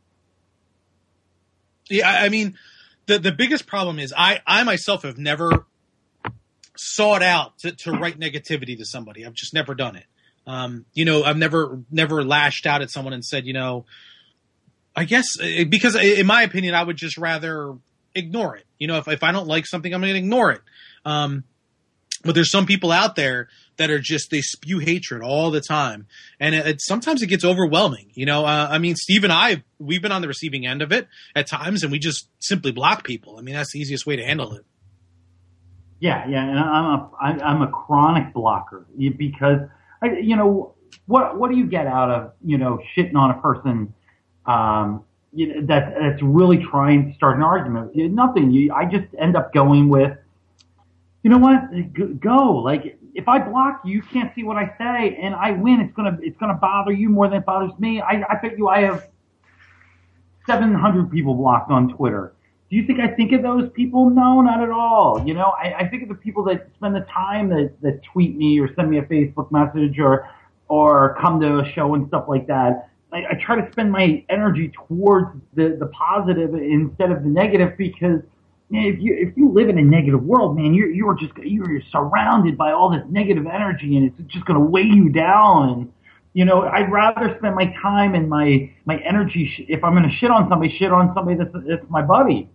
C: Yeah, I mean, the biggest problem is I myself have never sought out to write negativity to somebody. I've just never done it. I've never lashed out at someone and said, I guess because in my opinion, I would just rather ignore it. You know, if I don't like something, I'm going to ignore it. But there's some people out there that are just, they spew hatred all the time. And sometimes it gets overwhelming. You know, I mean, Steve and I, we've been on the receiving end of it at times, and we just simply block people. I mean, that's the easiest way to handle it.
D: Yeah, and I'm a chronic blocker because, you know, what do you get out of, you know, shitting on a person you know, that's really trying to start an argument? Nothing. I just end up going with, you know what? Go. Like, if I block you, you can't see what I say, and I win. It's gonna bother you more than it bothers me. I bet you I have 700 people blocked on Twitter. Do you think I think of those people? No, not at all. You know, I think of the people that spend the time that tweet me or send me a Facebook message or come to a show and stuff like that. I try to spend my energy towards the positive instead of the negative, because if you live in a negative world, man, you're surrounded by all this negative energy, and it's just going to weigh you down. And, you know, I'd rather spend my time and my energy, if I'm going to shit on somebody that's my buddy.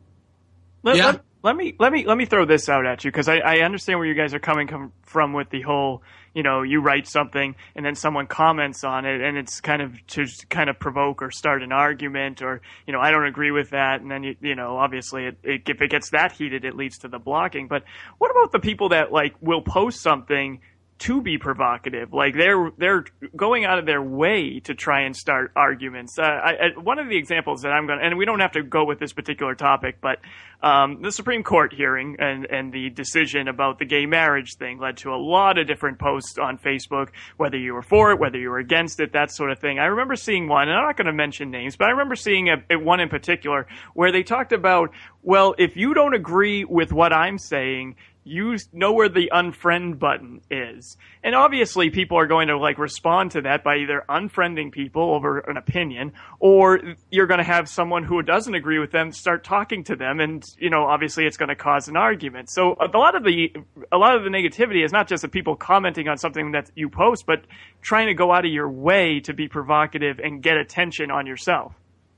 B: Let me throw this out at you, because I understand where you guys are coming from with the whole, you know, you write something and then someone comments on it, and it's kind of to kind of provoke or start an argument, or, you know, I don't agree with that, and then you know, obviously if it gets that heated, it leads to the blocking. But what about the people that, like, will post something to be provocative? Like, they're going out of their way to try and start arguments. One of the examples that I'm going to, and we don't have to go with this particular topic, but the Supreme Court hearing and the decision about the gay marriage thing led to a lot of different posts on Facebook, whether you were for it, whether you were against it, that sort of thing. I remember seeing one, and I'm not going to mention names, but I remember seeing one in particular where they talked about, well, if you don't agree with what I'm saying, you know where the unfriend button is. And obviously people are going to, like, respond to that by either unfriending people over an opinion, or you're going to have someone who doesn't agree with them start talking to them, and, you know, obviously it's going to cause an argument. So a lot of the negativity is not just the people commenting on something that you post, but trying to go out of your way to be provocative and get attention on yourself.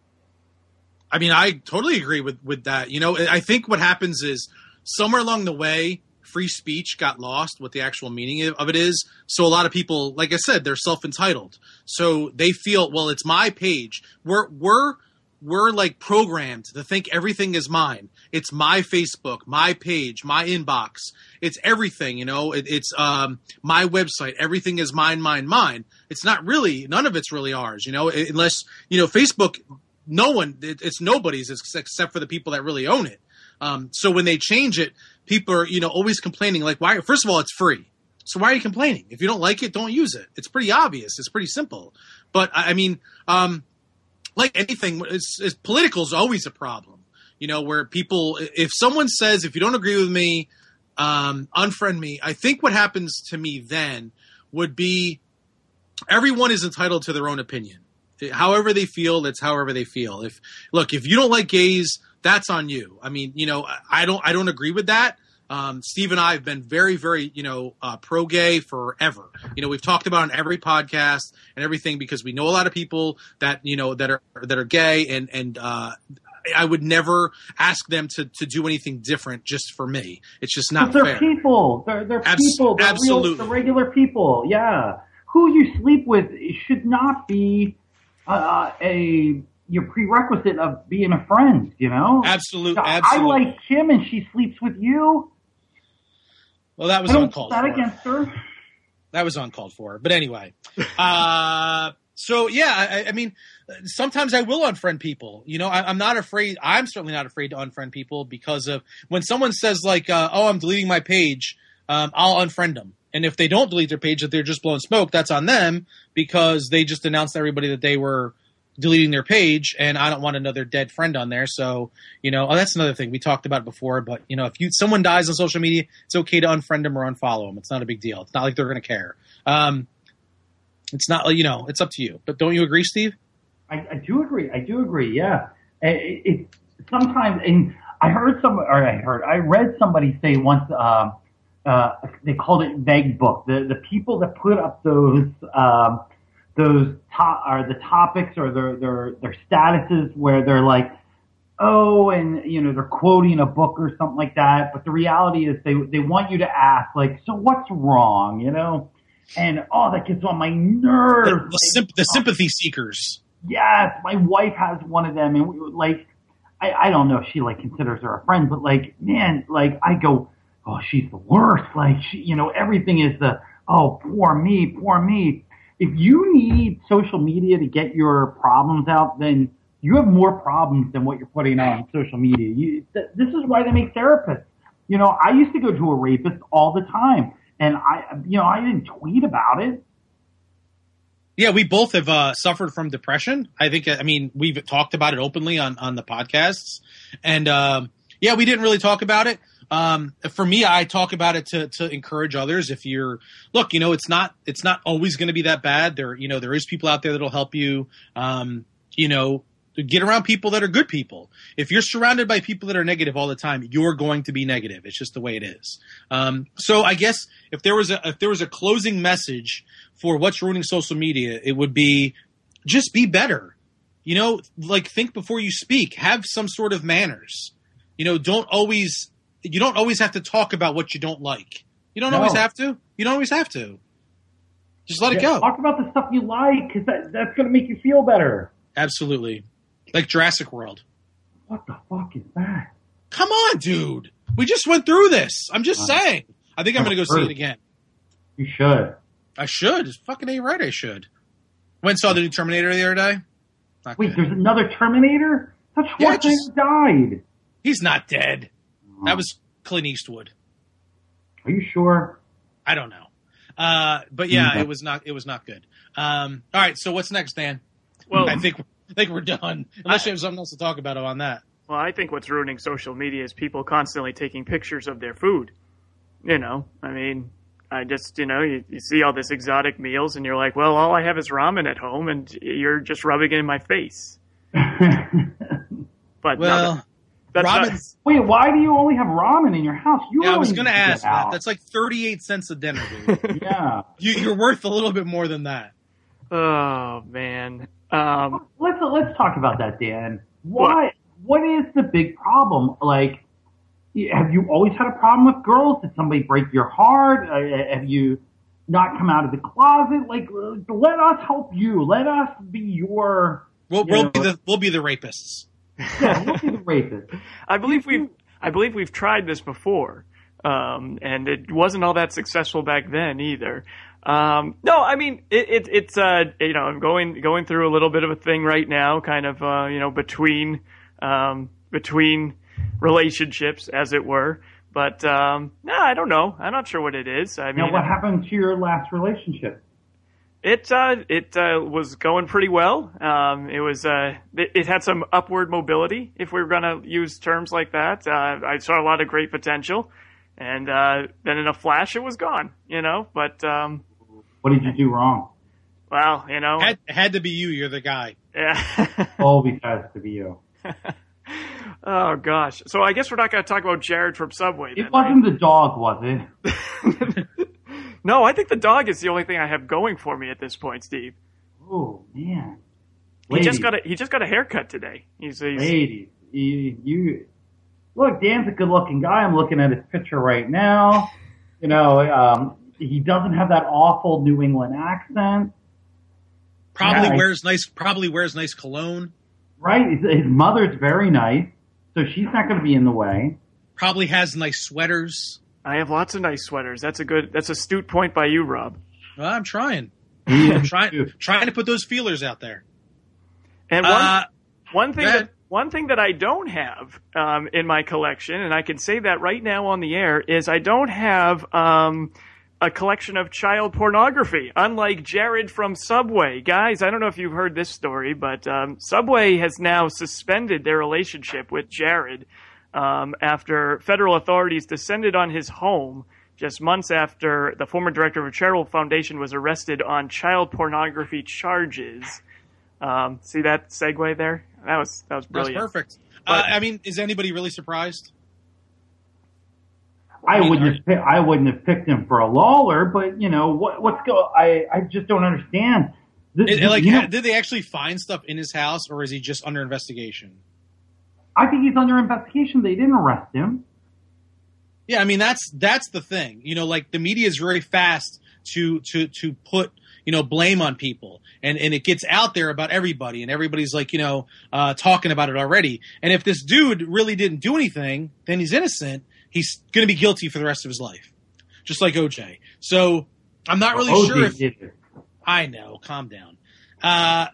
C: I mean, I totally agree with that. You know, I think what happens is, somewhere along the way, free speech got lost, what the actual meaning of it is. So a lot of people, like I said, they're self-entitled. So they feel, well, it's my page. We're like programmed to think everything is mine. It's my Facebook, my page, my inbox. It's everything, you know. It's my website. Everything is mine. It's not really, none of it's really ours, you know, unless, you know, Facebook, it's nobody's except for the people that really own it. So when they change it, people are, you know, always complaining, like, why? First of all, it's free. So why are you complaining? If you don't like it, don't use it. It's pretty obvious. It's pretty simple. But I mean, like anything, political is always a problem, you know, where people, if someone says, if you don't agree with me, unfriend me, I think what happens to me then would be everyone is entitled to their own opinion. However they feel, that's however they feel. If you don't like gays, that's on you. I mean, you know, I don't agree with that. Steve and I have been very, very, you know, pro-gay forever. You know, we've talked about it on every podcast and everything, because we know a lot of people that, you know, that are gay, and I would never ask them to do anything different just for me. It's just not fair.
D: They're people. They're people. They're
C: absolutely.
D: They're regular people. Yeah. Who you sleep with should not be your prerequisite of being a friend, you know?
C: Absolutely.
D: I like Kim and she sleeps with you.
C: Well, that was uncalled for.
D: I don't hold that against her.
C: That was uncalled for. But anyway. So, yeah, I mean, sometimes I will unfriend people. You know, I'm not afraid. I'm certainly not afraid to unfriend people, because of when someone says, like, oh, I'm deleting my page, I'll unfriend them. And if they don't delete their page, that they're just blowing smoke, that's on them, because they just announced to everybody that they were deleting their page, and I don't want another dead friend on there. So, you know, that's another thing we talked about before. But, you know, if someone dies on social media, it's okay to unfriend them or unfollow them. It's not a big deal. It's not like they're going to care. It's not, you know, it's up to you. But don't you agree, Steve?
D: I do agree. Yeah. It sometimes, and I read somebody say once, they called it vague book. The people that put up those those the topics or their statuses where they're like, oh, and they're quoting a book or something like that. But the reality is they want you to ask, like, so what's wrong, And that gets on my nerves.
C: The sympathy seekers.
D: Yes, my wife has one of them, and I don't know if she considers her a friend, but man, I go, oh, she's the worst. Everything is poor me. If you need social media to get your problems out, then you have more problems than what you're putting on social media. This is why they make therapists. I used to go to a rapist all the time, and I didn't tweet about it.
C: Yeah, we both have suffered from depression. We've talked about it openly on the podcasts, and we didn't really talk about it. For me, I talk about it to encourage others. If it's not always going to be that bad. There is people out there that'll help you. Get around people that are good people. If you're surrounded by people that are negative all the time, you're going to be negative. It's just the way it is. So I guess if there was a closing message for what's ruining social media, it would be just be better. Think before you speak. Have some sort of manners. You don't always have to talk about what you don't like. You don't always have to. You don't always have to. Just let it go.
D: Talk about the stuff you like, because that's going to make you feel better.
C: Absolutely. Like Jurassic World.
D: What the fuck is that?
C: Come on, dude. We just went through this. I'm just saying. I think I'm going to go see it again.
D: You should.
C: I should. It's fucking ain't right I should. Went and saw the new Terminator the other day.
D: Wait, there's another Terminator? That's Schwarzenegger died.
C: He's not dead. Oh. That was Clint Eastwood.
D: Are you sure?
C: I don't know. But yeah, it was not good. All right, so what's next, Dan?
B: Well,
C: I think we're done. Unless you have something else to talk about on that.
B: Well, I think what's ruining social media is people constantly taking pictures of their food. I just, you see all this exotic meals and you're like, well, all I have is ramen at home and you're just rubbing it in my face. But
C: ramen.
D: Wait, why do you only have ramen in your house?
C: I was going to ask that. That's like 38 cents a dinner, dude.
D: Yeah.
C: You're worth a little bit more than that.
B: Oh, man.
D: Let's talk about that, Dan. What is the big problem? Have you always had a problem with girls? Did somebody break your heart? Have you not come out of the closet? Let us help you. Let us be your.
C: We'll be the rapists.
D: Yeah, we'll be the rapists.
B: I believe we've tried this before, and it wasn't all that successful back then either. No, I mean it's I'm going through a little bit of a thing right now, kind of between relationships, as it were. But I don't know. I'm not sure what it is.
D: Now, what happened to your last relationship?
B: It was going pretty well. It had some upward mobility, if we were going to use terms like that. I saw a lot of great potential, and then in a flash, it was gone. But
D: what did you do wrong?
B: Well,
C: had to be you. You're the guy.
B: Yeah.
D: Always has to be you.
B: Oh gosh. So I guess we're not going to talk about Jared from Subway.
D: It wasn't the dog, was it?
B: No, I think the dog is the only thing I have going for me at this point, Steve.
D: Oh man.
B: Ladies. He just got a haircut today.
D: Ladies, you look. Dan's a good-looking guy. I'm looking at his picture right now. He doesn't have that awful New England accent.
C: Probably wears nice cologne.
D: Right. His mother's very nice, so she's not going to be in the way.
C: Probably has nice sweaters.
B: I have lots of nice sweaters. That's astute point by you, Rob.
C: Well, I'm trying. I'm trying to put those feelers out there.
B: And one thing that I don't have in my collection, and I can say that right now on the air, is I don't have a collection of child pornography, unlike Jared from Subway. Guys, I don't know if you've heard this story, but Subway has now suspended their relationship with Jared after federal authorities descended on his home just months after the former director of a charitable foundation was arrested on child pornography charges. See that segue there? That was brilliant.
C: That's perfect. Is anybody really surprised?
D: I wouldn't have picked him for a Lawler, but I just don't understand.
C: Did they actually find stuff in his house, or is he just under investigation?
D: I think he's under investigation. They didn't arrest him.
C: Yeah, I mean that's the thing. Like the media is very fast to put blame on people, and it gets out there about everybody, and everybody's like talking about it already. And if this dude really didn't do anything, then he's innocent. He's going to be guilty for the rest of his life, just like OJ. So I'm not really sure if. I know. Calm down. I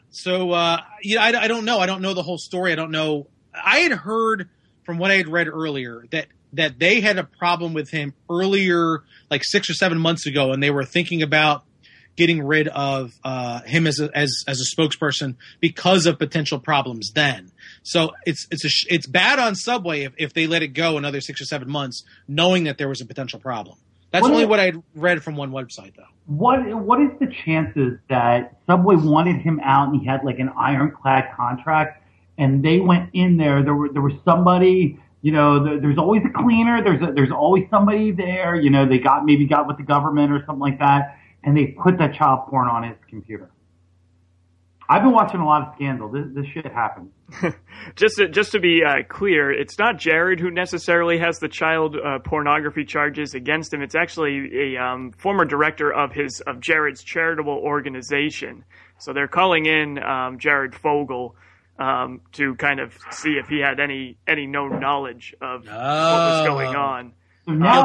C: don't know. I don't know the whole story. I don't know. I had heard from what I had read earlier that they had a problem with him earlier, like 6 or 7 months ago, and they were thinking about getting rid of him as a spokesperson because of potential problems then. So it's bad on Subway if they let it go another 6 or 7 months, knowing that there was a potential problem. That's only what I read from one website, though. What
D: is the chances that Subway wanted him out and he had like an ironclad contract, and they went in there? There was somebody. There's always a cleaner. There's always somebody there. They got with the government or something like that, and they put that child porn on his computer. I've been watching a lot of Scandal. This shit happens.
B: Just to be clear, it's not Jared who necessarily has the child pornography charges against him. It's actually a former director of Jared's charitable organization. So they're calling in Jared Fogle to kind of see if he had any known knowledge of what was going on.
D: So now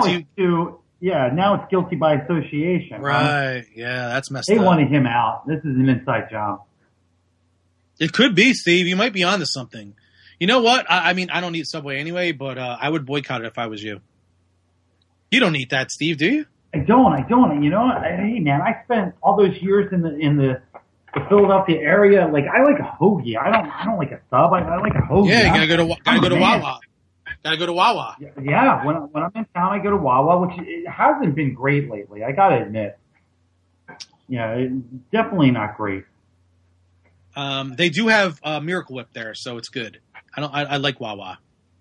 D: it's guilty by association.
C: Right. Yeah, that's messed up.
D: They wanted him out. This is an inside job.
C: It could be, Steve. You might be onto something. You know what? I mean, I don't eat Subway anyway, but I would boycott it if I was you. You don't eat that, Steve, do you?
D: I don't. Hey, man, I spent all those years in the Philadelphia area. Like, I like a hoagie. I don't like a sub. I like a hoagie.
C: Yeah, you gotta go to Wawa. Gotta go to Wawa.
D: Yeah, when I'm in town, I go to Wawa, which it hasn't been great lately. I gotta admit. Yeah, it's definitely not great.
C: They do have Miracle Whip there, so it's good. I like Wawa.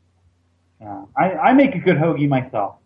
D: I make a good hoagie myself.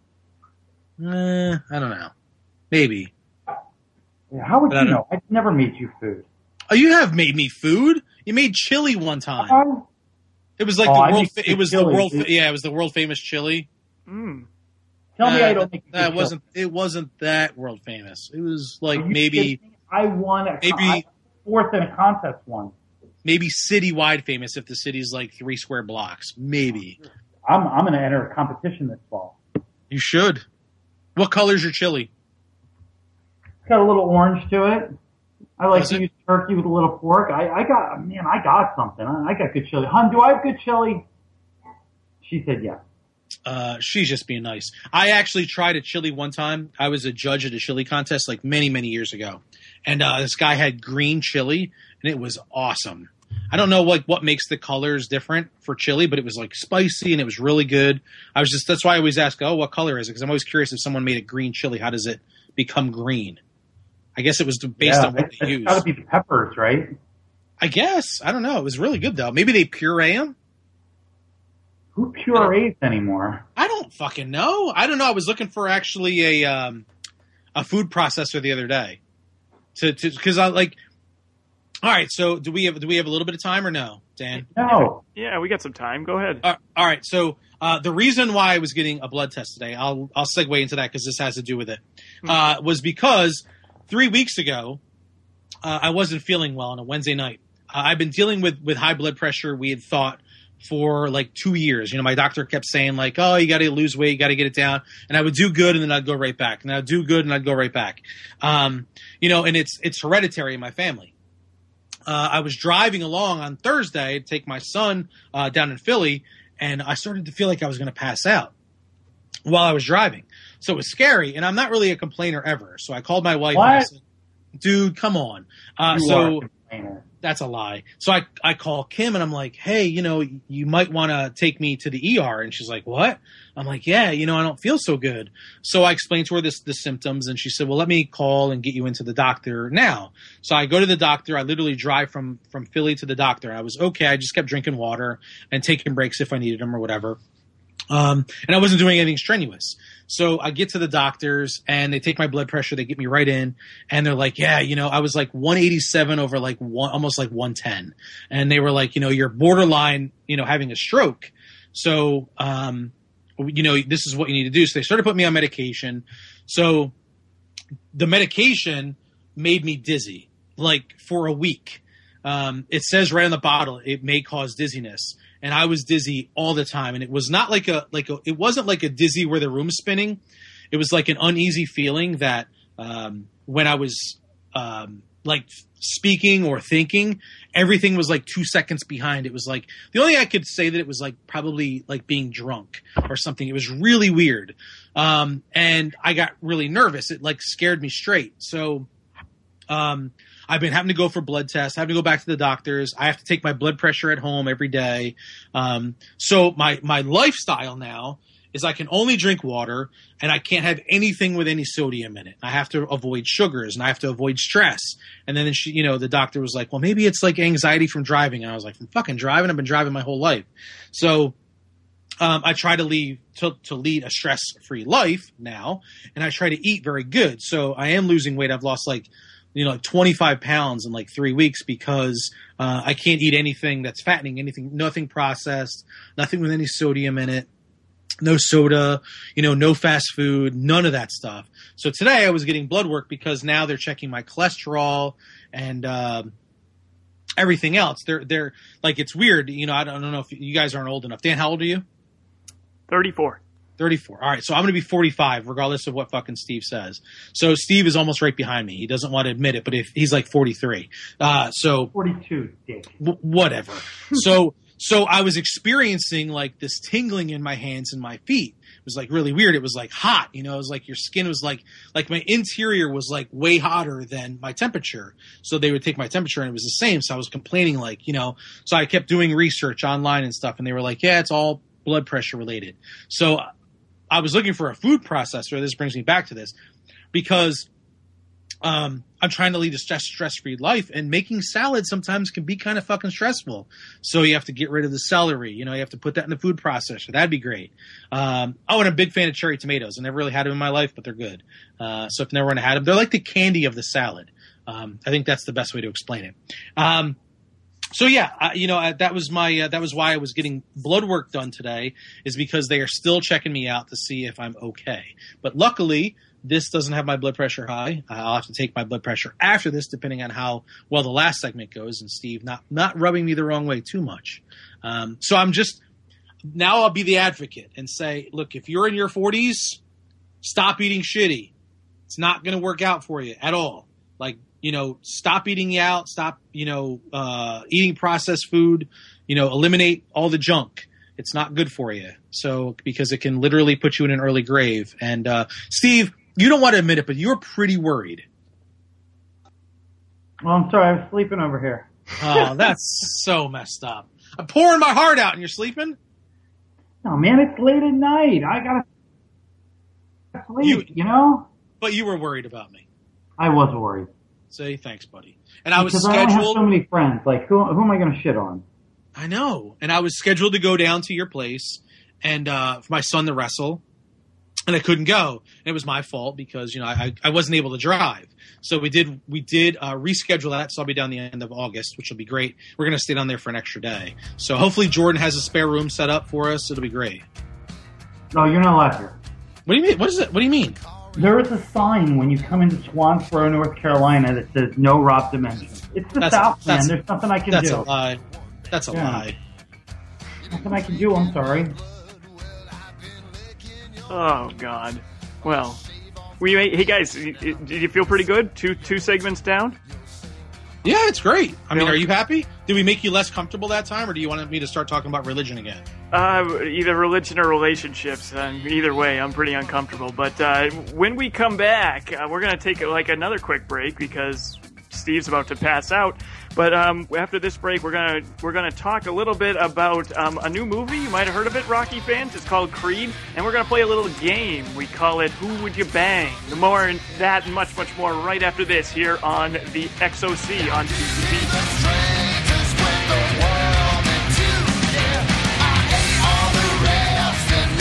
C: I don't know. Maybe.
D: Yeah, how would you know? I've never made you food.
C: Oh, you have made me food. You made chili one time. It was like it was the world famous chili.
D: Mm. Tell me I don't make
C: that wasn't. It wasn't that world famous. It was like maybe
D: I won fourth in a contest once.
C: Maybe citywide famous if the city's like 3 square blocks. Maybe.
D: I'm going to enter a competition this fall.
C: You should. What color's your chili?
D: It's got a little orange to it. I like to use turkey with a little pork. I got something. I got good chili. Hun, do I have good chili? She said yes.
C: She's just being nice. I actually tried a chili one time. I was a judge at a chili contest like many, many years ago. And this guy had green chili, and it was awesome. I don't know what makes the colors different for chili, but it was like spicy, and it was really good. That's why I always ask, what color is it? Because I'm always curious if someone made a green chili, how does it become green? I guess it was based on what they used.
D: It's got to be the peppers, right?
C: I guess. I don't know. It was really good, though. Maybe they puree them?
D: Who purees anymore?
C: I don't fucking know. I don't know. I was looking for actually a food processor the other day. Because I like. All right, so do we have a little bit of time or no, Dan?
D: No.
B: Yeah, we got some time. Go ahead.
C: All right, so the reason why I was getting a blood test today, I'll segue into that because this has to do with it, was because 3 weeks ago I wasn't feeling well on a Wednesday night. I've been dealing with high blood pressure. We had thought for like 2 years. My doctor kept saying like, oh, you got to lose weight, you got to get it down. And I would do good, and then I'd go right back. And I'd do good, and I'd go right back. And it's hereditary in my family. I was driving along on Thursday to take my son down in Philly, and I started to feel like I was going to pass out while I was driving. So it was scary, and I'm not really a complainer ever. So I called my wife and I said, dude, come on. That's a lie. So I call Kim, and I'm like, hey, you might want to take me to the ER. And she's like, what? I'm like, yeah, I don't feel so good. So I explained to her the symptoms, and she said, well, let me call and get you into the doctor now. So I go to the doctor. I literally drive from Philly to the doctor. I was okay. I just kept drinking water and taking breaks if I needed them or whatever. And I wasn't doing anything strenuous. So I get to the doctors and they take my blood pressure. They get me right in and they're like, yeah, I was like 187 over like almost like 110. And they were like, you're borderline, having a stroke. So, this is what you need to do. So they started putting me on medication. So the medication made me dizzy, like for a week. It says right on the bottle, it may cause dizziness. And I was dizzy all the time. And it was not it wasn't like a dizzy where the room's spinning. It was like an uneasy feeling that, when I was, like speaking or thinking, everything was like 2 seconds behind. It was like, the only thing I could say that it was like probably like being drunk or something. It was really weird. And I got really nervous. It like scared me straight. So, I've been having to go for blood tests. I have to go back to the doctors. I have to take my blood pressure at home every day. So my lifestyle now is I can only drink water and I can't have anything with any sodium in it. I have to avoid sugars and I have to avoid stress. And then the doctor was like, well, maybe it's like anxiety from driving. And I was like, from fucking driving? I've been driving my whole life. So, I try to lead a stress-free life now, and I try to eat very good. So I am losing weight. I've lost like 25 pounds in like 3 weeks because I can't eat anything that's fattening, nothing processed, nothing with any sodium in it, no soda, no fast food, none of that stuff. So today I was getting blood work because now they're checking my cholesterol and everything else. They're like, it's weird. I don't know if you guys aren't old enough. Dan, how old are you?
B: 34.
C: 34. All right. So I'm going to be 45 regardless of what fucking Steve says. So Steve is almost right behind me. He doesn't want to admit it, but he's like 43. So
D: 42, Dick.
C: Whatever. So I was experiencing like this tingling in my hands and my feet. It was like really weird. It was like hot, it was like your skin was like my interior was like way hotter than my temperature. So they would take my temperature and it was the same. So I was complaining so I kept doing research online and stuff and they were like, yeah, it's all blood pressure related. So I was looking for a food processor. This brings me back to this because I'm trying to lead a stress-free life, and making salad sometimes can be kind of fucking stressful. So you have to get rid of the celery. You have to put that in the food processor. That'd be great. And I'm a big fan of cherry tomatoes. I never really had them in my life, but they're good. So if never had them, they're like the candy of the salad. I think that's the best way to explain it. So yeah, that was why I was getting blood work done today, is because they are still checking me out to see if I'm okay. But luckily, this doesn't have my blood pressure high. I'll have to take my blood pressure after this, depending on how well the last segment goes. And Steve not rubbing me the wrong way too much. So I'll be the advocate and say, look, if you're in your 40s, stop eating shitty. It's not going to work out for you at all. Like, stop eating out, stop, eating processed food, eliminate all the junk. It's not good for you. So, because it can literally put you in an early grave. And, Steve, you don't want to admit it, but you're pretty worried.
D: Well, I'm sorry. I was sleeping over here.
C: Oh, that's so messed up. I'm pouring my heart out and you're sleeping?
D: No, man, it's late at night. I gotta sleep,
C: But you were worried about me.
D: I was worried.
C: Say thanks, buddy. And I was
D: because
C: scheduled.
D: I don't have so many friends. Like, who am I going to shit on?
C: I know. And I was scheduled to go down to your place and for my son to wrestle, and I couldn't go. And it was my fault because I wasn't able to drive. So we did reschedule that. So I'll be down the end of August, which will be great. We're going to stay down there for an extra day. So hopefully Jordan has a spare room set up for us. It'll be great.
D: No, you're not allowed here.
C: What do you mean? What is it? What do you mean?
D: There is a sign when you come into Swansboro, North Carolina, that says "No Rob Dimension." It's the South, man. There's nothing I can do.
C: That's a lie. That's a lie.
D: Nothing I can do. I'm sorry.
B: Oh God. Well, hey guys, did you feel pretty good? Two segments down.
C: Yeah, it's great. I mean, are you happy? Did we make you less comfortable that time, or do you want me to start talking about religion again?
B: Either religion or relationships. Either way, I'm pretty uncomfortable. But when we come back, we're going to take another quick break because Steve's about to pass out. But after this break, we're gonna talk a little bit about a new movie. You might have heard of it, Rocky fans. It's called Creed, and we're gonna play a little game. We call it Who Would You Bang? The more and that and much more right after this here on the XOC on PTB.
I: All the rest and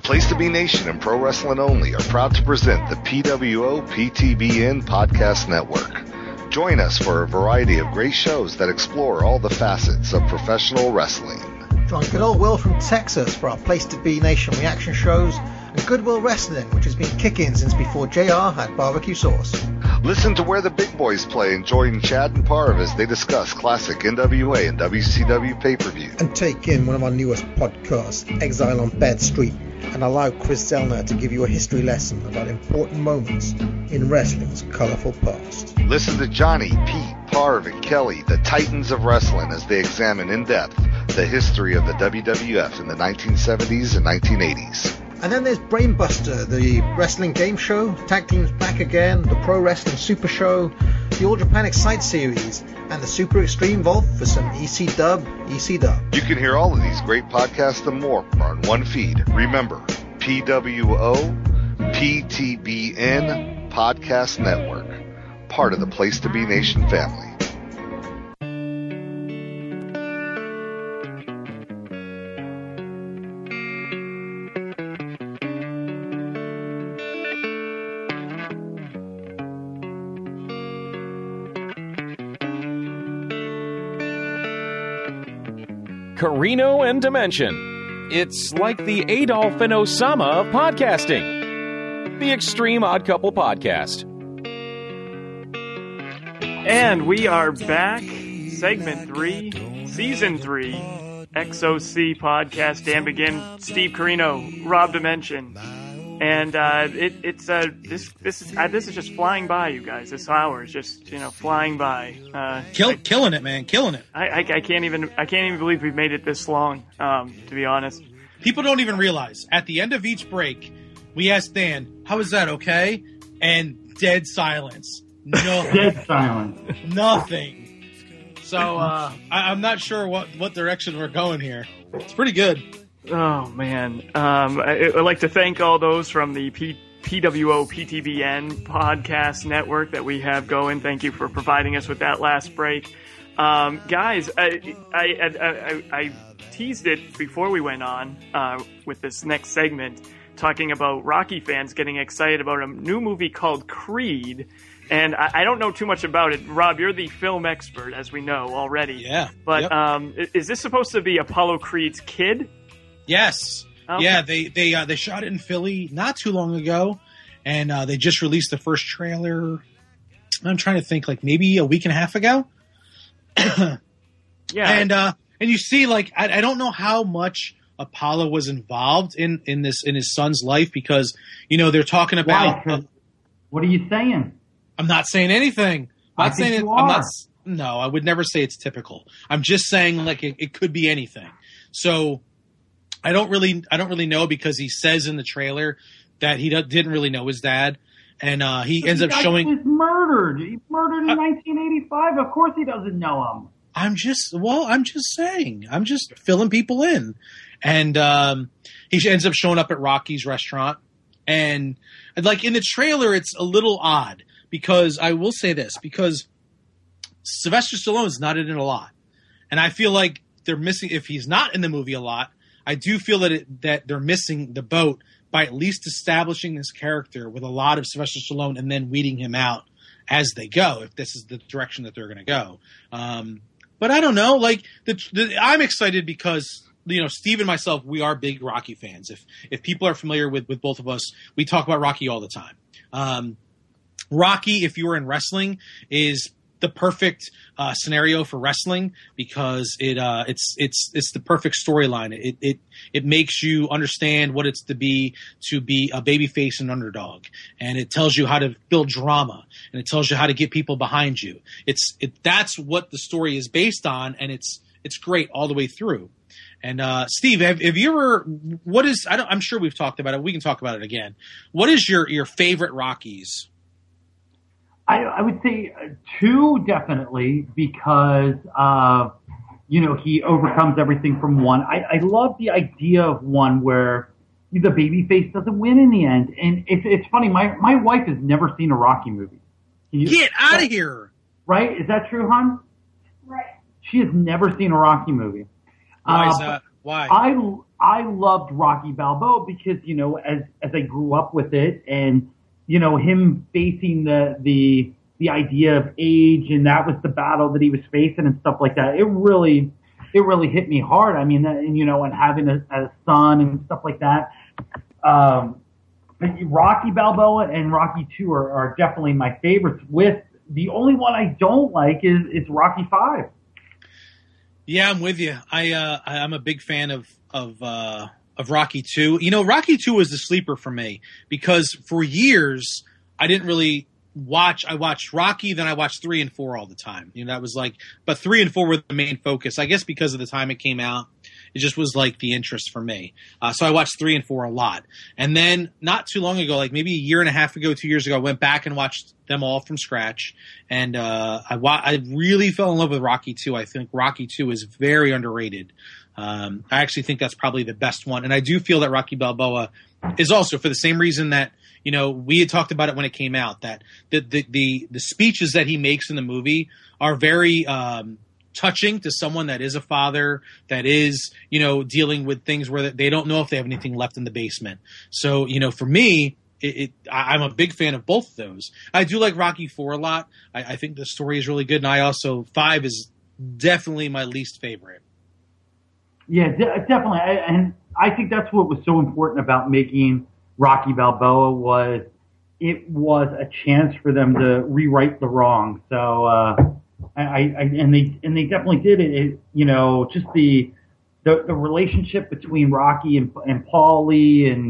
I: Place to Be Nation and Pro Wrestling Only are proud to present the PWO PTBN Podcast Network. Join us for a variety of great shows that explore all the facets of professional wrestling.
J: Join good old Will from Texas for our Place to Be Nation reaction shows and Goodwill Wrestling, which has been kicking since before JR had barbecue sauce.
I: Listen to Where the Big Boys Play and join Chad and Parv as they discuss classic NWA and WCW pay-per-view.
J: And take in one of our newest podcasts, Exile on Bed Street, and allow Chris Zellner to give you a history lesson about important moments in wrestling's colorful past.
I: Listen to Johnny, Pete, Parv, and Kelly, the titans of wrestling, as they examine in depth the history of the WWF in the 1970s and 1980s.
J: And then there's Brainbuster, the wrestling game show, Tag Team's Back Again, the Pro Wrestling Super Show, the All Japan Excite series, and the Super Extreme Vault for some EC Dub.
I: You can hear all of these great podcasts and more on one feed. Remember, PWO PTBN Podcast Network, part of the Place to Be Nation family.
A: Carino and Dimension. It's like the Adolf and Osama of podcasting. The Extreme Odd Couple Podcast.
B: And we are back. Segment 3, Season 3, XOC Podcast. Dan Begin, Steve Carino, Rob Dimension. And this is just flying by, you guys. This hour is just flying by.
C: Killing it, man, killing it.
B: I can't even believe we've made it this long. To be honest,
C: people don't even realize at the end of each break, we ask Dan, "How is that? Okay?" And dead silence. No,
D: dead silence.
C: Nothing. So I'm not sure what direction we're going here. It's pretty good.
B: Oh, man. I'd like to thank all those from the PWO PTBN podcast network that we have going. Thank you for providing us with that last break. Guys, I teased it before we went on with this next segment, talking about Rocky fans getting excited about a new movie called Creed. And I don't know too much about it. Rob, you're the film expert, as we know already.
C: Yeah.
B: But is this supposed to be Apollo Creed's kid?
C: Yes. Okay. Yeah, they shot it in Philly not too long ago, and they just released the first trailer. I'm trying to think, like maybe a week and a half ago.
B: Yeah.
C: And you see, like I don't know how much Apollo was involved in his son's life, because they're talking about.
D: What are you saying?
C: I'm not saying anything.
D: I think you are.
C: No, I would never say it's typical. I'm just saying like it could be anything. So. I don't really know, because he says in the trailer that he didn't really know his dad, and he ends up showing.
D: He was murdered. He murdered in 1985. Of course, he doesn't know him.
C: I'm just saying. I'm just filling people in, and he ends up showing up at Rocky's restaurant, and like in the trailer, it's a little odd, because I will say this, because Sylvester Stallone's not in it a lot, and I feel like they're missing, if he's not in the movie a lot. I do feel that they're missing the boat by at least establishing this character with a lot of Sylvester Stallone and then weeding him out as they go, if this is the direction that they're going to go. But I don't know. Like I'm excited because Steve and myself, we are big Rocky fans. If people are familiar with both of us, we talk about Rocky all the time. Rocky, if you were in wrestling, is the perfect scenario for wrestling, because it's the perfect storyline. It makes you understand what it's to be a babyface and underdog, and it tells you how to build drama, and it tells you how to get people behind you. That's what the story is based on, and it's great all the way through. And Steve, have you ever? I'm sure we've talked about it. We can talk about it again. What is your favorite Rockies?
D: I would say 2, definitely, because, he overcomes everything from 1. I love the idea of 1 where the babyface doesn't win in the end. And it's funny, my wife has never seen a Rocky movie.
C: Get out of here!
D: Right? Is that true, hon?
E: Right.
D: She has never seen a Rocky movie.
C: Why is that? Why?
D: I loved Rocky Balboa because, you know, as I grew up with it and, you know, him facing the idea of age, and that was the battle that he was facing and stuff like that. It really hit me hard. I mean, and, you know, and having a son and stuff like that. Rocky Balboa and Rocky 2 are definitely my favorites. With the only one I don't like is Rocky 5.
C: Yeah, I'm with you. I'm a big fan of Rocky 2. You know, Rocky 2 was the sleeper for me because for years I didn't really watch. I watched Rocky, then I watched 3 and 4 all the time. You know, that was like, but 3 and 4 were the main focus. I guess because of the time it came out, it just was like the interest for me. So I watched 3 and 4 a lot. And then not too long ago, like maybe a year and a half ago, 2 years ago, I went back and watched them all from scratch. And I really fell in love with Rocky 2. I think Rocky 2 is very underrated. I actually think that's probably the best one. And I do feel that Rocky Balboa is also, for the same reason that, you know, we had talked about it when it came out, that the speeches that he makes in the movie are very touching to someone that is a father, that is, you know, dealing with things where they don't know if they have anything left in the basement. So, you know, for me, I'm a big fan of both of those. I do like Rocky 4 a lot. I think the story is really good. And 5 is definitely my least favorite.
D: Yeah, definitely. And I think that's what was so important about making Rocky Balboa was it was a chance for them to rewrite the wrong. So, and they definitely did it. You know, just the relationship between Rocky and Paulie, and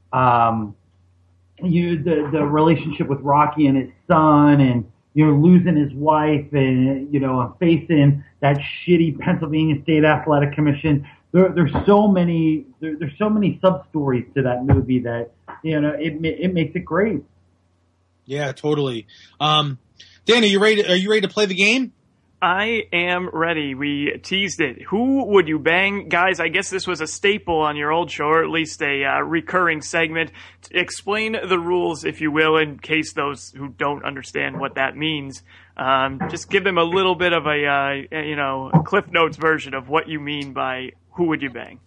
D: the relationship with Rocky and his son, and you know, losing his wife, and you know, facing that shitty Pennsylvania State Athletic Commission. There's so many sub stories to that movie that, you know, it makes it great.
C: Yeah, totally. Dan, are you ready to play the game?
B: I am ready. We teased it. Who would you bang? Guys, I guess this was a staple on your old show, or at least a recurring segment. Explain the rules, if you will, in case those who don't understand what that means. Just give them a little bit of a Cliff Notes version of what you mean by who would you bang.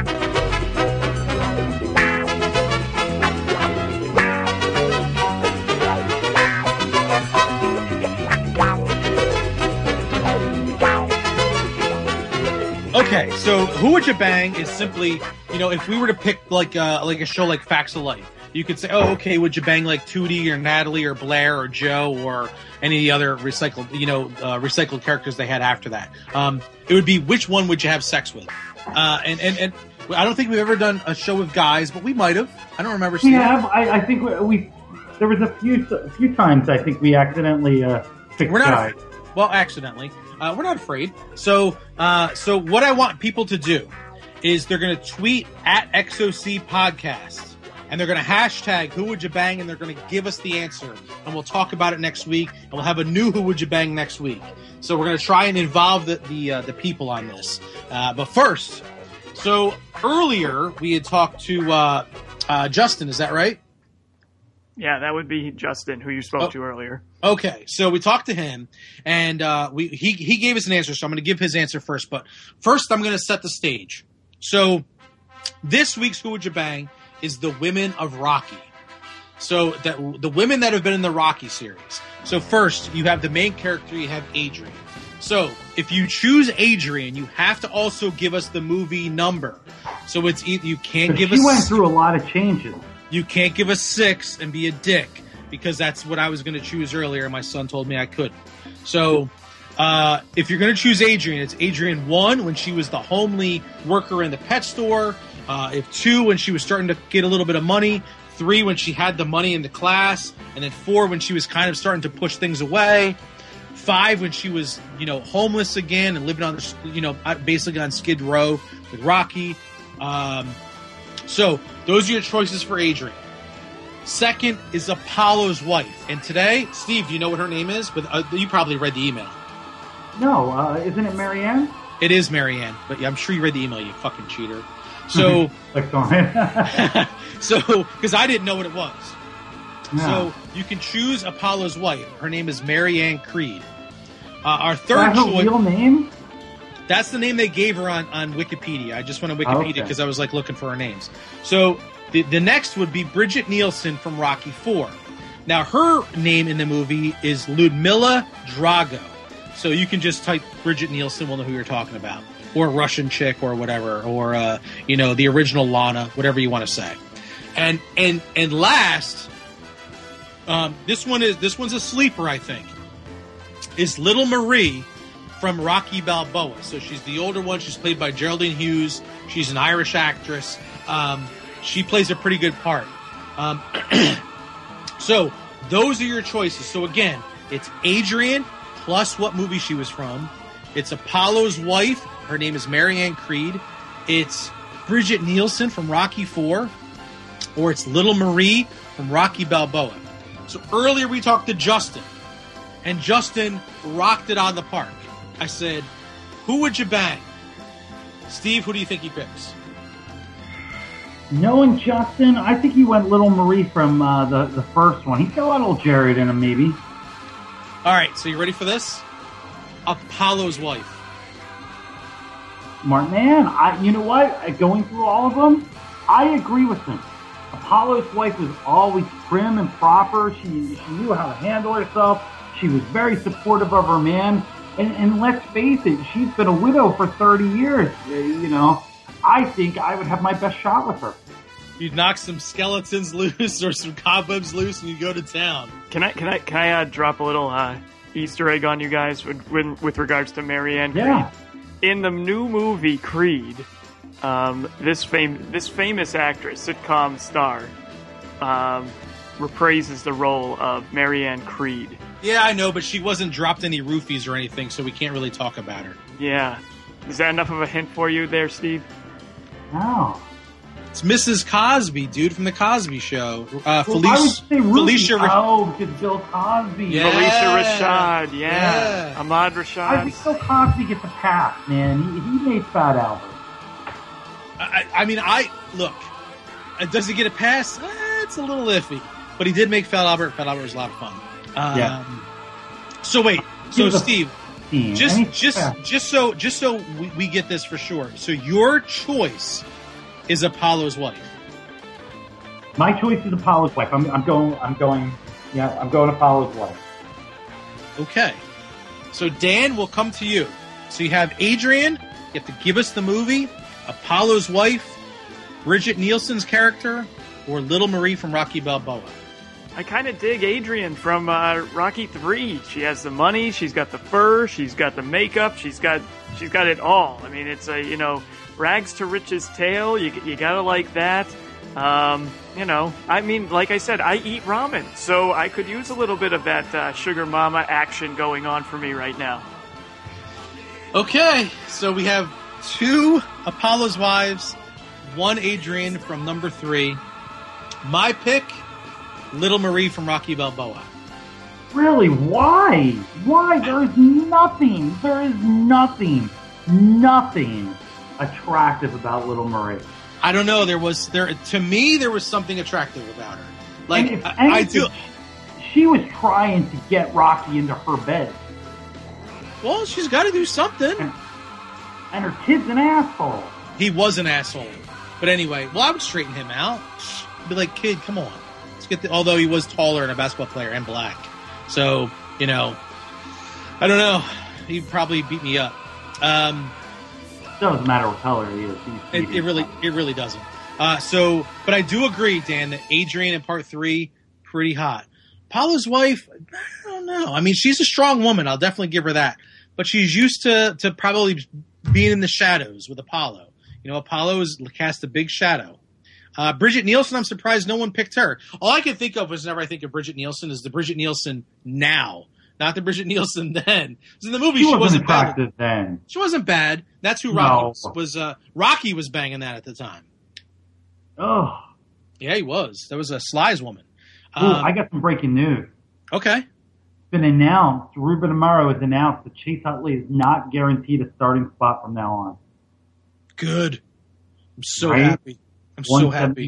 C: Okay, so Who Would You Bang is simply, you know, if we were to pick like a show like Facts of Life, you could say, oh, okay, would you bang like Tootie or Natalie or Blair or Joe or any of the other recycled characters they had after that. It would be which one would you have sex with? And I don't think we've ever done a show with guys, but we might have. I don't remember seeing it.
D: I think we there was a few times I think we accidentally picked guys.
C: Well, accidentally. We're not afraid. So what I want people to do is they're going to tweet at XOC Podcast, and they're going to hashtag Who Would You Bang, and they're going to give us the answer, and we'll talk about it next week, and we'll have a new Who Would You Bang next week. So we're going to try and involve the people on this. But first, so earlier we had talked to Justin. Is that right?
B: Yeah, that would be Justin, who you spoke to earlier.
C: Okay, so we talked to him, and he gave us an answer, so I'm going to give his answer first. But first, I'm going to set the stage. So this week's Who Would You Bang is the women of Rocky. So the women that have been in the Rocky series. So first, you have the main character, you have Adrian. So if you choose Adrian, you have to also give us the movie number. So it's you can't give us.
D: She went through a lot of changes.
C: You can't give us 6 and be a dick, because that's what I was going to choose earlier. My son told me I couldn't. So if you're going to choose Adrian, it's Adrian 1 when she was the homely worker in the pet store. If 2 when she was starting to get a little bit of money. 3 when she had the money in the class. And then 4 when she was kind of starting to push things away. 5 when she was, homeless again and living on, basically on Skid Row with Rocky. So those are your choices for Adrian. Second is Apollo's wife. And today, Steve, do you know what her name is? You probably read the email.
D: No, isn't it Marianne?
C: It is Marianne, but I'm sure you read the email, you fucking cheater. So, because I didn't know what it was. No. So you can choose Apollo's wife. Her name is Marianne Creed. Our third choice.
D: Her real name?
C: That's the name they gave her on Wikipedia. I just went on Wikipedia because I was like looking for her names. So the next would be Bridget Nielsen from Rocky IV. Now her name in the movie is Ludmila Drago. So you can just type Bridget Nielsen, we'll know who you're talking about. Or Russian chick or whatever. Or the original Lana, whatever you want to say. And last, this one's a sleeper, I think. Is Little Marie from Rocky Balboa. So she's the older one. She's played by Geraldine Hughes. She's an Irish actress. She plays a pretty good part. So those are your choices. So again, it's Adrian plus what movie she was from. It's Apollo's wife. Her name is Marianne Creed. It's Bridget Nielsen from Rocky IV. Or it's Little Marie from Rocky Balboa. So earlier we talked to Justin. And Justin rocked it on the park. I said, who would you bang? Steve, who do you think he picks?
D: Knowing Justin, I think he went Little Marie from the first one. He's got a lot of old Jared in him, maybe.
C: All right, so you ready for this? Apollo's wife.
D: Smart man. You know what? Going through all of them, I agree with him. Apollo's wife was always prim and proper. She knew how to handle herself. She was very supportive of her man. And let's face it, she's been a widow for 30 years. I think I would have my best shot with her.
C: You'd knock some skeletons loose or some cobwebs loose and you go to town.
B: Can I drop a little Easter egg on you guys with regards to Marianne Creed?
D: Yeah.
B: In the new movie Creed, this famous actress, sitcom star, reprises the role of Marianne Creed.
C: Yeah, I know, but she wasn't dropped any roofies or anything, so we can't really talk about her.
B: Yeah. Is that enough of a hint for you there, Steve?
D: No.
C: It's Mrs. Cosby, dude, from the Cosby Show.
D: Felicia. Oh, because Bill Cosby.
B: Yeah. Felicia Rashad. Yeah. Ahmad Rashad.
D: I think Bill Cosby gets a pass, man. He made Fat Albert.
C: Look, does he get a pass? It's a little iffy. But he did make Fat Albert. Fat Albert was a lot of fun. So wait. So Steve, just so we get this for sure. So your choice is Apollo's wife.
D: My choice is Apollo's wife. I'm going Apollo's wife.
C: Okay. So Dan, will come to you. So you have Adrian. You have to give us the movie. Apollo's wife, Bridget Nielsen's character, or Little Marie from Rocky Balboa.
B: I kind of dig Adrian from Rocky III. She has the money, she's got the fur, she's got the makeup, she's got it all. I mean, it's a rags to riches tale. You gotta like that. I mean, like I said, I eat ramen, so I could use a little bit of that sugar mama action going on for me right now.
C: Okay, so we have 2 Apollo's wives, 1 Adrian from number 3. My pick, Little Marie from Rocky Balboa.
D: Really? Why? Why? There is nothing attractive about Little Marie.
C: I don't know. To me, there was something attractive about her. Like,
D: I do. She was trying to get Rocky into her bed.
C: Well, she's got to do something.
D: And her kid's an asshole.
C: He was an asshole. But anyway, I would straighten him out. Be like, kid, come on. Although he was taller and a basketball player and black. So, I don't know. He'd probably beat me up.
D: It doesn't matter what color he is.
C: It really doesn't. But I do agree, Dan, that Adrian in part 3, pretty hot. Apollo's wife, I don't know. I mean, she's a strong woman. I'll definitely give her that. But she's used to probably being in the shadows with Apollo. Apollo has cast a big shadow. Bridget Nielsen, I'm surprised no one picked her. All I can think of whenever I think of Bridget Nielsen is the Bridget Nielsen now, not the Bridget Nielsen then. Because in the movie, she wasn't
D: bad. Then.
C: She wasn't bad. That's who Rocky was. Rocky was banging that at the time.
D: Oh.
C: Yeah, he was. That was a Sly's woman.
D: I got some breaking news.
C: Okay.
D: It's been announced. Ruben Amaro has announced that Chase Utley is not guaranteed a starting spot from now on.
C: Good. I'm so happy. I'm so happy.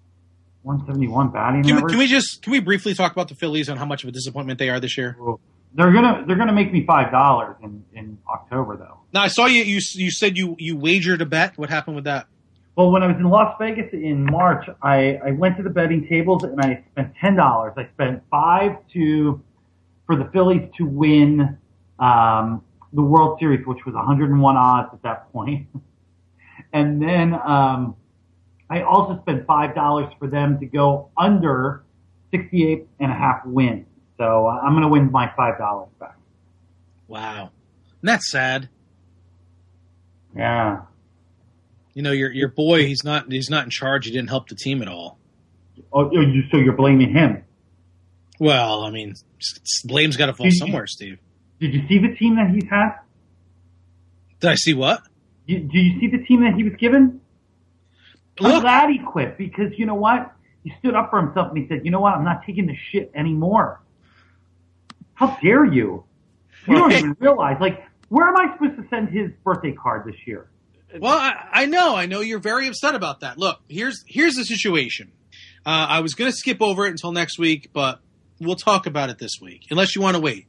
C: 171 batting average. Can we briefly talk about the Phillies and how much of a disappointment they are this year?
D: They're gonna make me $5 in October though.
C: Now I saw you said you wagered a bet. What happened with that?
D: Well, when I was in Las Vegas in March, I went to the betting tables and I spent $10. I spent $5 for the Phillies to win the World Series, which was 101 odds at that point. And then I also spent $5 for them to go under 68.5 wins. So I'm going to win my $5 back.
C: Wow. And that's sad.
D: Yeah.
C: You know, your boy, he's not in charge. He didn't help the team at all.
D: Oh, so you're blaming him?
C: Well, I mean, blame's got to fall somewhere, Steve.
D: Did you see the team that he's had?
C: Did I see what?
D: Did you see the team that he was given? I'm glad he quit because you know what? He stood up for himself and he said, you know what? I'm not taking this shit anymore. How dare you? You don't even realize. Like, where am I supposed to send his birthday card this year?
C: Well, I know you're very upset about that. Look, here's the situation. I was going to skip over it until next week, but we'll talk about it this week, unless you want to wait.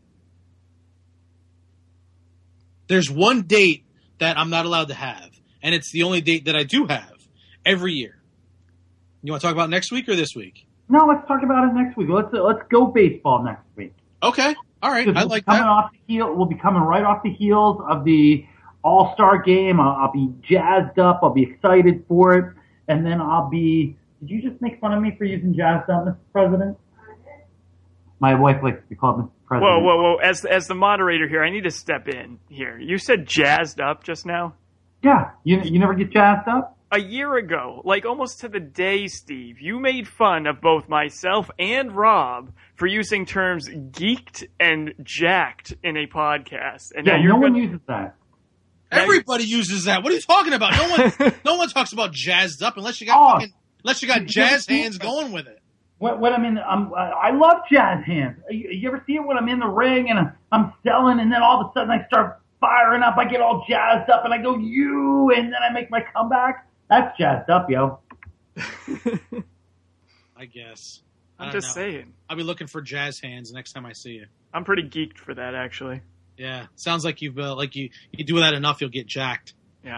C: There's one date that I'm not allowed to have, and it's the only date that I do have every year. You want to talk about next week or this week?
D: No, let's talk about it next week. Let's go baseball next week.
C: Okay, all right. I like that.
D: We'll be coming right off the heels of the All-Star game. I'll be jazzed up. I'll be excited for it, and then I'll be. Did you just make fun of me for using jazzed up, Mr. President? My wife likes to be called Mr. President.
B: Whoa. As the moderator here, I need to step in here. You said jazzed up just now?
D: Yeah. You never get jazzed up?
B: A year ago, like almost to the day, Steve, you made fun of both myself and Rob for using terms geeked and jacked in a podcast. And
D: yeah, no one uses that.
C: Everybody uses that. What are you talking about? No one talks about jazzed up unless you got jazz hands going with it.
D: When I'm in, I love jazz hands. You ever see it when I'm in the ring and I'm selling, and then all of a sudden I start firing up, I get all jazzed up, and I go and then I make my comeback. That's jazzed up, yo.
C: I guess.
B: I'm just saying.
C: I'll be looking for jazz hands next time I see you.
B: I'm pretty geeked for that, actually.
C: Yeah, sounds like you do that enough, you'll get jacked.
B: Yeah.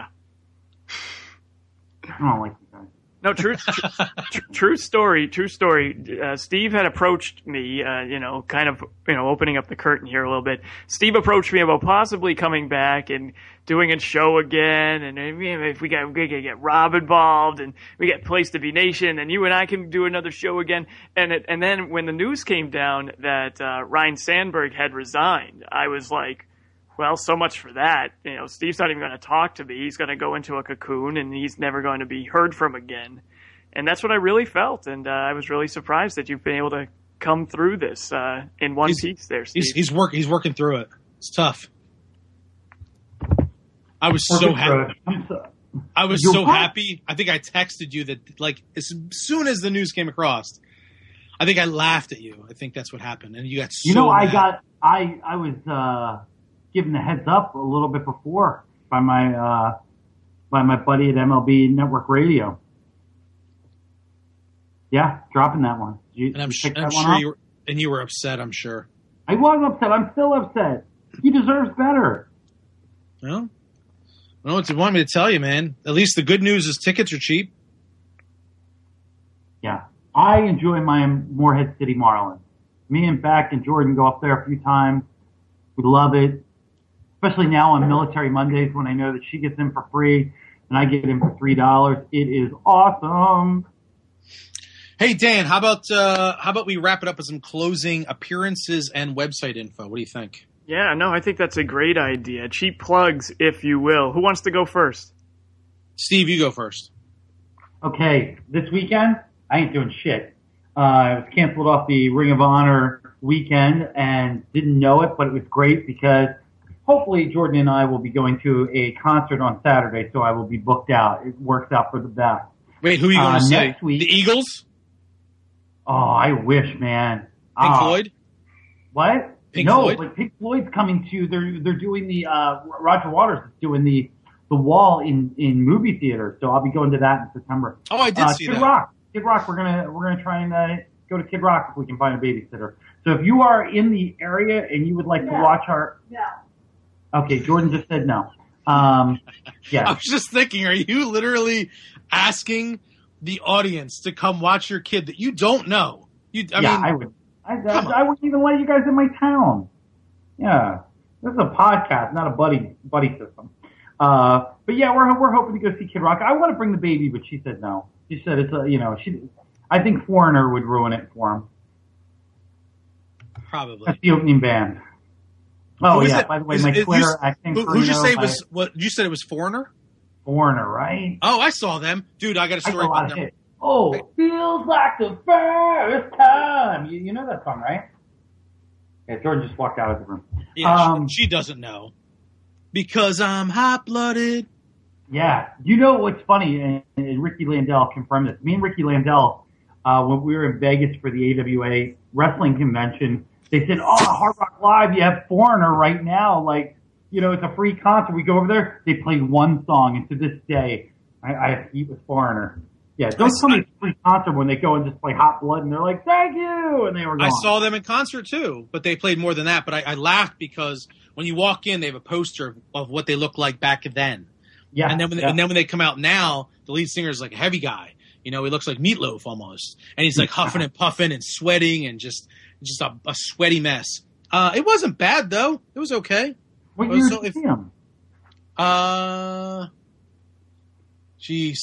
D: I don't like you guys.
B: No, true story. Steve had approached me, opening up the curtain here a little bit. Steve approached me about possibly coming back and doing a show again, and if we get Rob involved, and we get Place to Be Nation, and you and I can do another show again. And then when the news came down that Ryan Sandberg had resigned, I was like, well, so much for that. You know, Steve's not even going to talk to me. He's going to go into a cocoon, and he's never going to be heard from again. And that's what I really felt, and I was really surprised that you've been able to come through this in one piece there, Steve.
C: He's working through it. It's tough. I was so happy. I was so happy. I think I texted you that, like, as soon as the news came across, I think I laughed at you. I think that's what happened, and you got so mad.
D: I was given the heads up a little bit before by my buddy at MLB Network Radio. Yeah, dropping that one.
C: I'm sure you were upset. I'm sure.
D: I was upset. I'm still upset. He deserves better.
C: Well, I don't know what you want me to tell you, man. At least the good news is tickets are cheap.
D: Yeah, I enjoy my Morehead City Marlins. Me and Beck and Jordan go up there a few times. We love it. Especially now on Military Mondays when I know that she gets in for free and I get in for $3. It is awesome.
C: Hey Dan, how about we wrap it up with some closing appearances and website info? What do you think?
B: Yeah, no, I think that's a great idea. Cheap plugs, if you will. Who wants to go first?
C: Steve, you go first.
D: Okay, this weekend I ain't doing shit. I was canceled off the Ring of Honor weekend and didn't know it, but it was great because hopefully Jordan and I will be going to a concert on Saturday, so I will be booked out. It works out for the best.
C: Wait, who are you going to see?
D: Next week,
C: the Eagles?
D: Oh, I wish, man.
C: Pink Floyd?
D: What?
C: Pink Floyd?
D: But Pink Floyd's coming to. They're doing the Roger Waters is doing the Wall in movie theaters, so I'll be going to that in September.
C: Oh, I did see that.
D: Kid Rock. We're gonna try and go to Kid Rock if we can find a babysitter. So if you are in the area and you would like to watch our...
E: No.
D: Okay, Jordan just said no. Yeah.
C: I was just thinking, are you literally asking the audience to come watch your kid that you don't know?
D: I would. I wouldn't even let you guys in my town. Yeah. This is a podcast, not a buddy system. But yeah, we're hoping to go see Kid Rock. I want to bring the baby, but she said no. She said it's I think Foreigner would ruin it for him.
C: Probably.
D: That's the opening band. Oh yeah. By the way, my Twitter.
C: Who'd you say was what? You said it was Foreigner.
D: Foreigner, right?
C: Oh, I saw them, dude. I got a story about them.
D: Oh, feels like the first time. You know that song, right? Yeah, Jordan just walked out of the room.
C: Yeah, she doesn't know because I'm hot-blooded.
D: Yeah, you know what's funny, and Ricky Landell confirmed this. Me and Ricky Landell, when we were in Vegas for the AWA wrestling convention, they said, "Oh, Hard Rock Live, you have Foreigner right now. Like, it's a free concert. We go over there. They played one song, and to this day, I have heat with Foreigner. Yeah, don't tell me it's a free concert when they go and just play Hot Blood, and they're like, "Thank you," and they were gone.
C: I saw them in concert too, but they played more than that. But I laughed because when you walk in, they have a poster of what they look like back then.
D: Yeah,
C: and then when they come out now, the lead singer is like a heavy guy. He looks like Meatloaf almost, and he's like huffing and puffing and sweating and just a sweaty mess. It wasn't bad though; it was okay.
D: What year did you see him?
C: Jeez,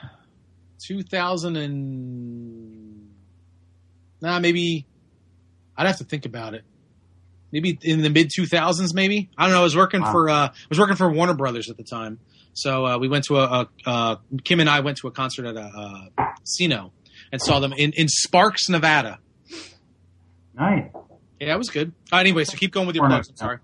C: 2000 maybe. I'd have to think about it. Maybe in the mid 2000s, maybe. I don't know. I was working for Warner Brothers at the time, so we went to Kim and I went to a concert at a casino and saw them in Sparks, Nevada.
D: Nice.
C: Yeah, it was good. Anyway, so keep going with your plugs. I'm sorry.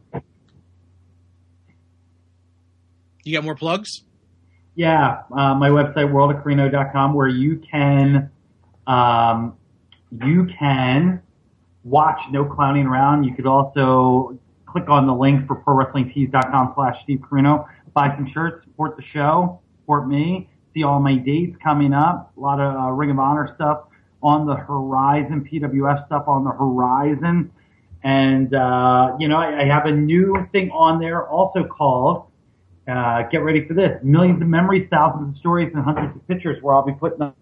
C: You got more plugs?
D: Yeah, my website, worldofcarino.com, where you can watch No Clowning Around. You could also click on the link for ProWrestlingTees.com/Steve Carino. Buy some shirts, support the show, support me, see all my dates coming up. A lot of Ring of Honor stuff on the horizon, PWF stuff on the horizon. And, I have a new thing on there also called, get ready for this, Millions of Memories, Thousands of Stories, and Hundreds of Pictures, where I'll be putting up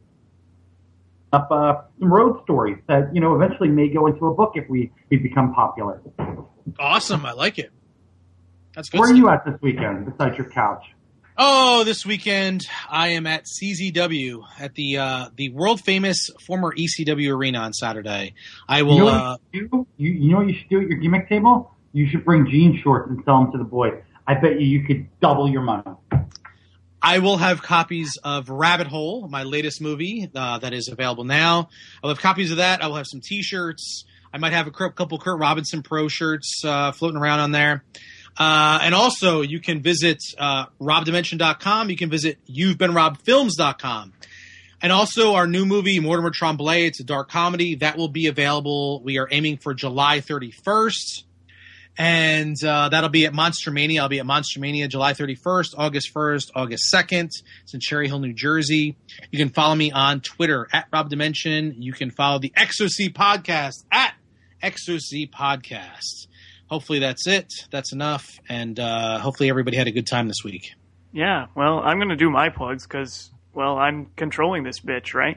D: some road stories that, eventually may go into a book if we become popular.
C: Awesome. I like it. That's good.
D: Where are you at this weekend besides your couch?
C: Oh, this weekend I am at CZW at the world famous former ECW arena on Saturday. I will.
D: You know what you should do at your gimmick table? You should bring jean shorts and sell them to the boys. I bet you could double your money.
C: I will have copies of Rabbit Hole, my latest movie that is available now. I'll have copies of that. I will have some T-shirts. I might have a couple Kurt Robinson Pro shirts floating around on there. And also, you can visit robdimension.com. You can visit you'vebeenrobfilms.com. And also, our new movie, Mortimer Tremblay, it's a dark comedy. That will be available. We are aiming for July 31st. And that'll be at Monster Mania. I'll be at Monster Mania July 31st, August 1st, August 2nd. It's in Cherry Hill, New Jersey. You can follow me on Twitter at Rob Dimension. You can follow the XOC Podcast at XOC Podcast. Hopefully that's it. That's enough. And hopefully everybody had a good time this week.
B: Yeah, well, I'm going to do my plugs because, well, I'm controlling this bitch, right?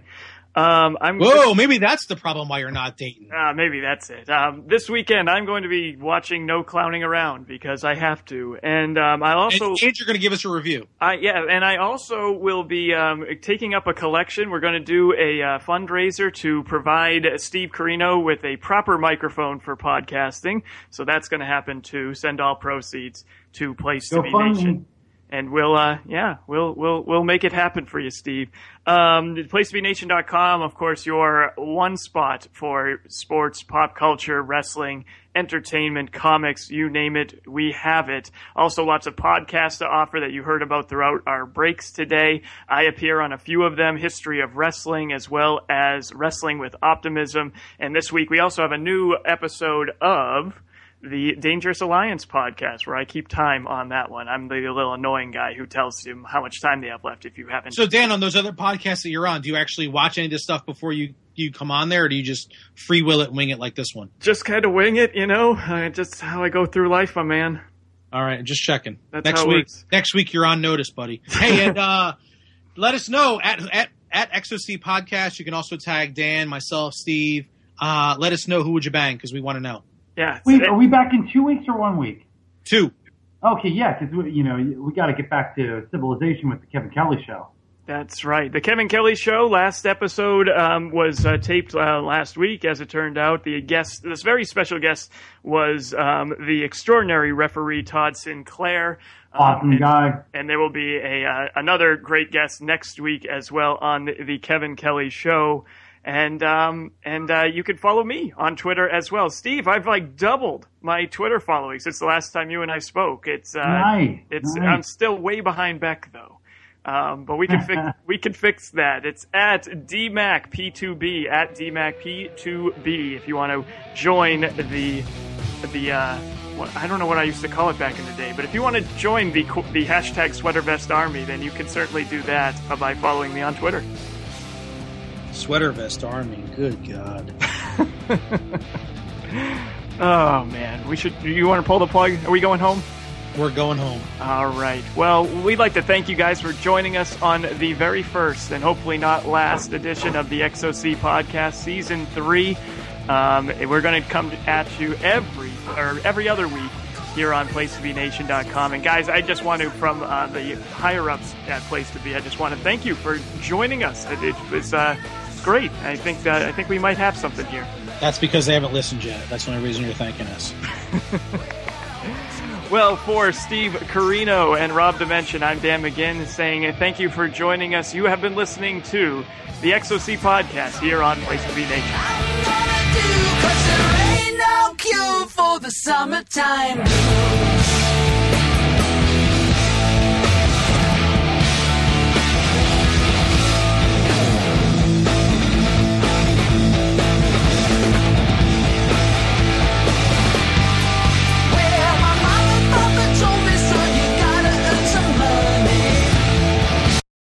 C: Maybe that's the problem why you're not dating.
B: Maybe that's it. This weekend, I'm going to be watching No Clowning Around because I have to. And I also...
C: And you're going to give us a review.
B: And I also will be taking up a collection. We're going to do a fundraiser to provide Steve Carino with a proper microphone for podcasting. So that's going to happen too. Send all proceeds to Place to Be Nation. And we'll make it happen for you, Steve. PlaceToBeNation.com, of course, your one spot for sports, pop culture, wrestling, entertainment, comics, you name it, we have it. Also, lots of podcasts to offer that you heard about throughout our breaks today. I appear on a few of them, History of Wrestling, as well as Wrestling with Optimism. And this week, we also have a new episode of the Dangerous Alliance podcast, where I keep time on that one. I'm the little annoying guy who tells you how much time they have left if you haven't.
C: So, Dan, on those other podcasts that you're on, do you actually watch any of this stuff before you you come on there, or do you just free will it, wing it like this one?
B: Just kind of wing it, just how I go through life, my man.
C: All right, just checking.
B: That's how it works.
C: Next week you're on notice, buddy. Hey, and let us know at XOC Podcast. You can also tag Dan, myself, Steve. Let us know who would you bang, because we want to know.
B: Yeah.
D: Wait, are we back in 2 weeks or 1 week?
C: 2.
D: Okay, yeah, because we got to get back to civilization with the Kevin Kelly Show.
B: That's right. The Kevin Kelly Show, last episode was taped last week, as it turned out. This very special guest was the extraordinary referee Todd Sinclair.
D: Awesome guy.
B: And there will be another great guest next week as well on the Kevin Kelly Show. And you can follow me on Twitter as well. Steve, I've doubled my Twitter following since the last time you and I spoke.
D: Nice.
B: I'm still way behind Beck though. But we can fix that. It's at DMACP2B, at DMACP2B, if you want to join the I don't know what I used to call it back in the day, but if you want to join the hashtag Sweater Vest Army, then you can certainly do that by following me on Twitter.
C: Sweater Vest Army, good God.
B: Oh man, you want to pull the plug? Are we going home?
C: We're going home. All
B: right. Well, we'd like to thank you guys for joining us on the very first and hopefully not last edition of the XOC Podcast, Season 3. We're going to come at you every other week here on PlaceToBeNation.com. And guys, I just want to, from the higher-ups at Place to Be, I just want to thank you for joining us. It was great. I think we might have something here.
C: That's because they haven't listened yet. That's the only reason you're thanking us.
B: Well, for Steve Carino and Rob Dimension, I'm Dan McGinn saying thank you for joining us. You have been listening to the XOC Podcast here on Place to Be Nation.
K: There ain't no cure for the summertime blues.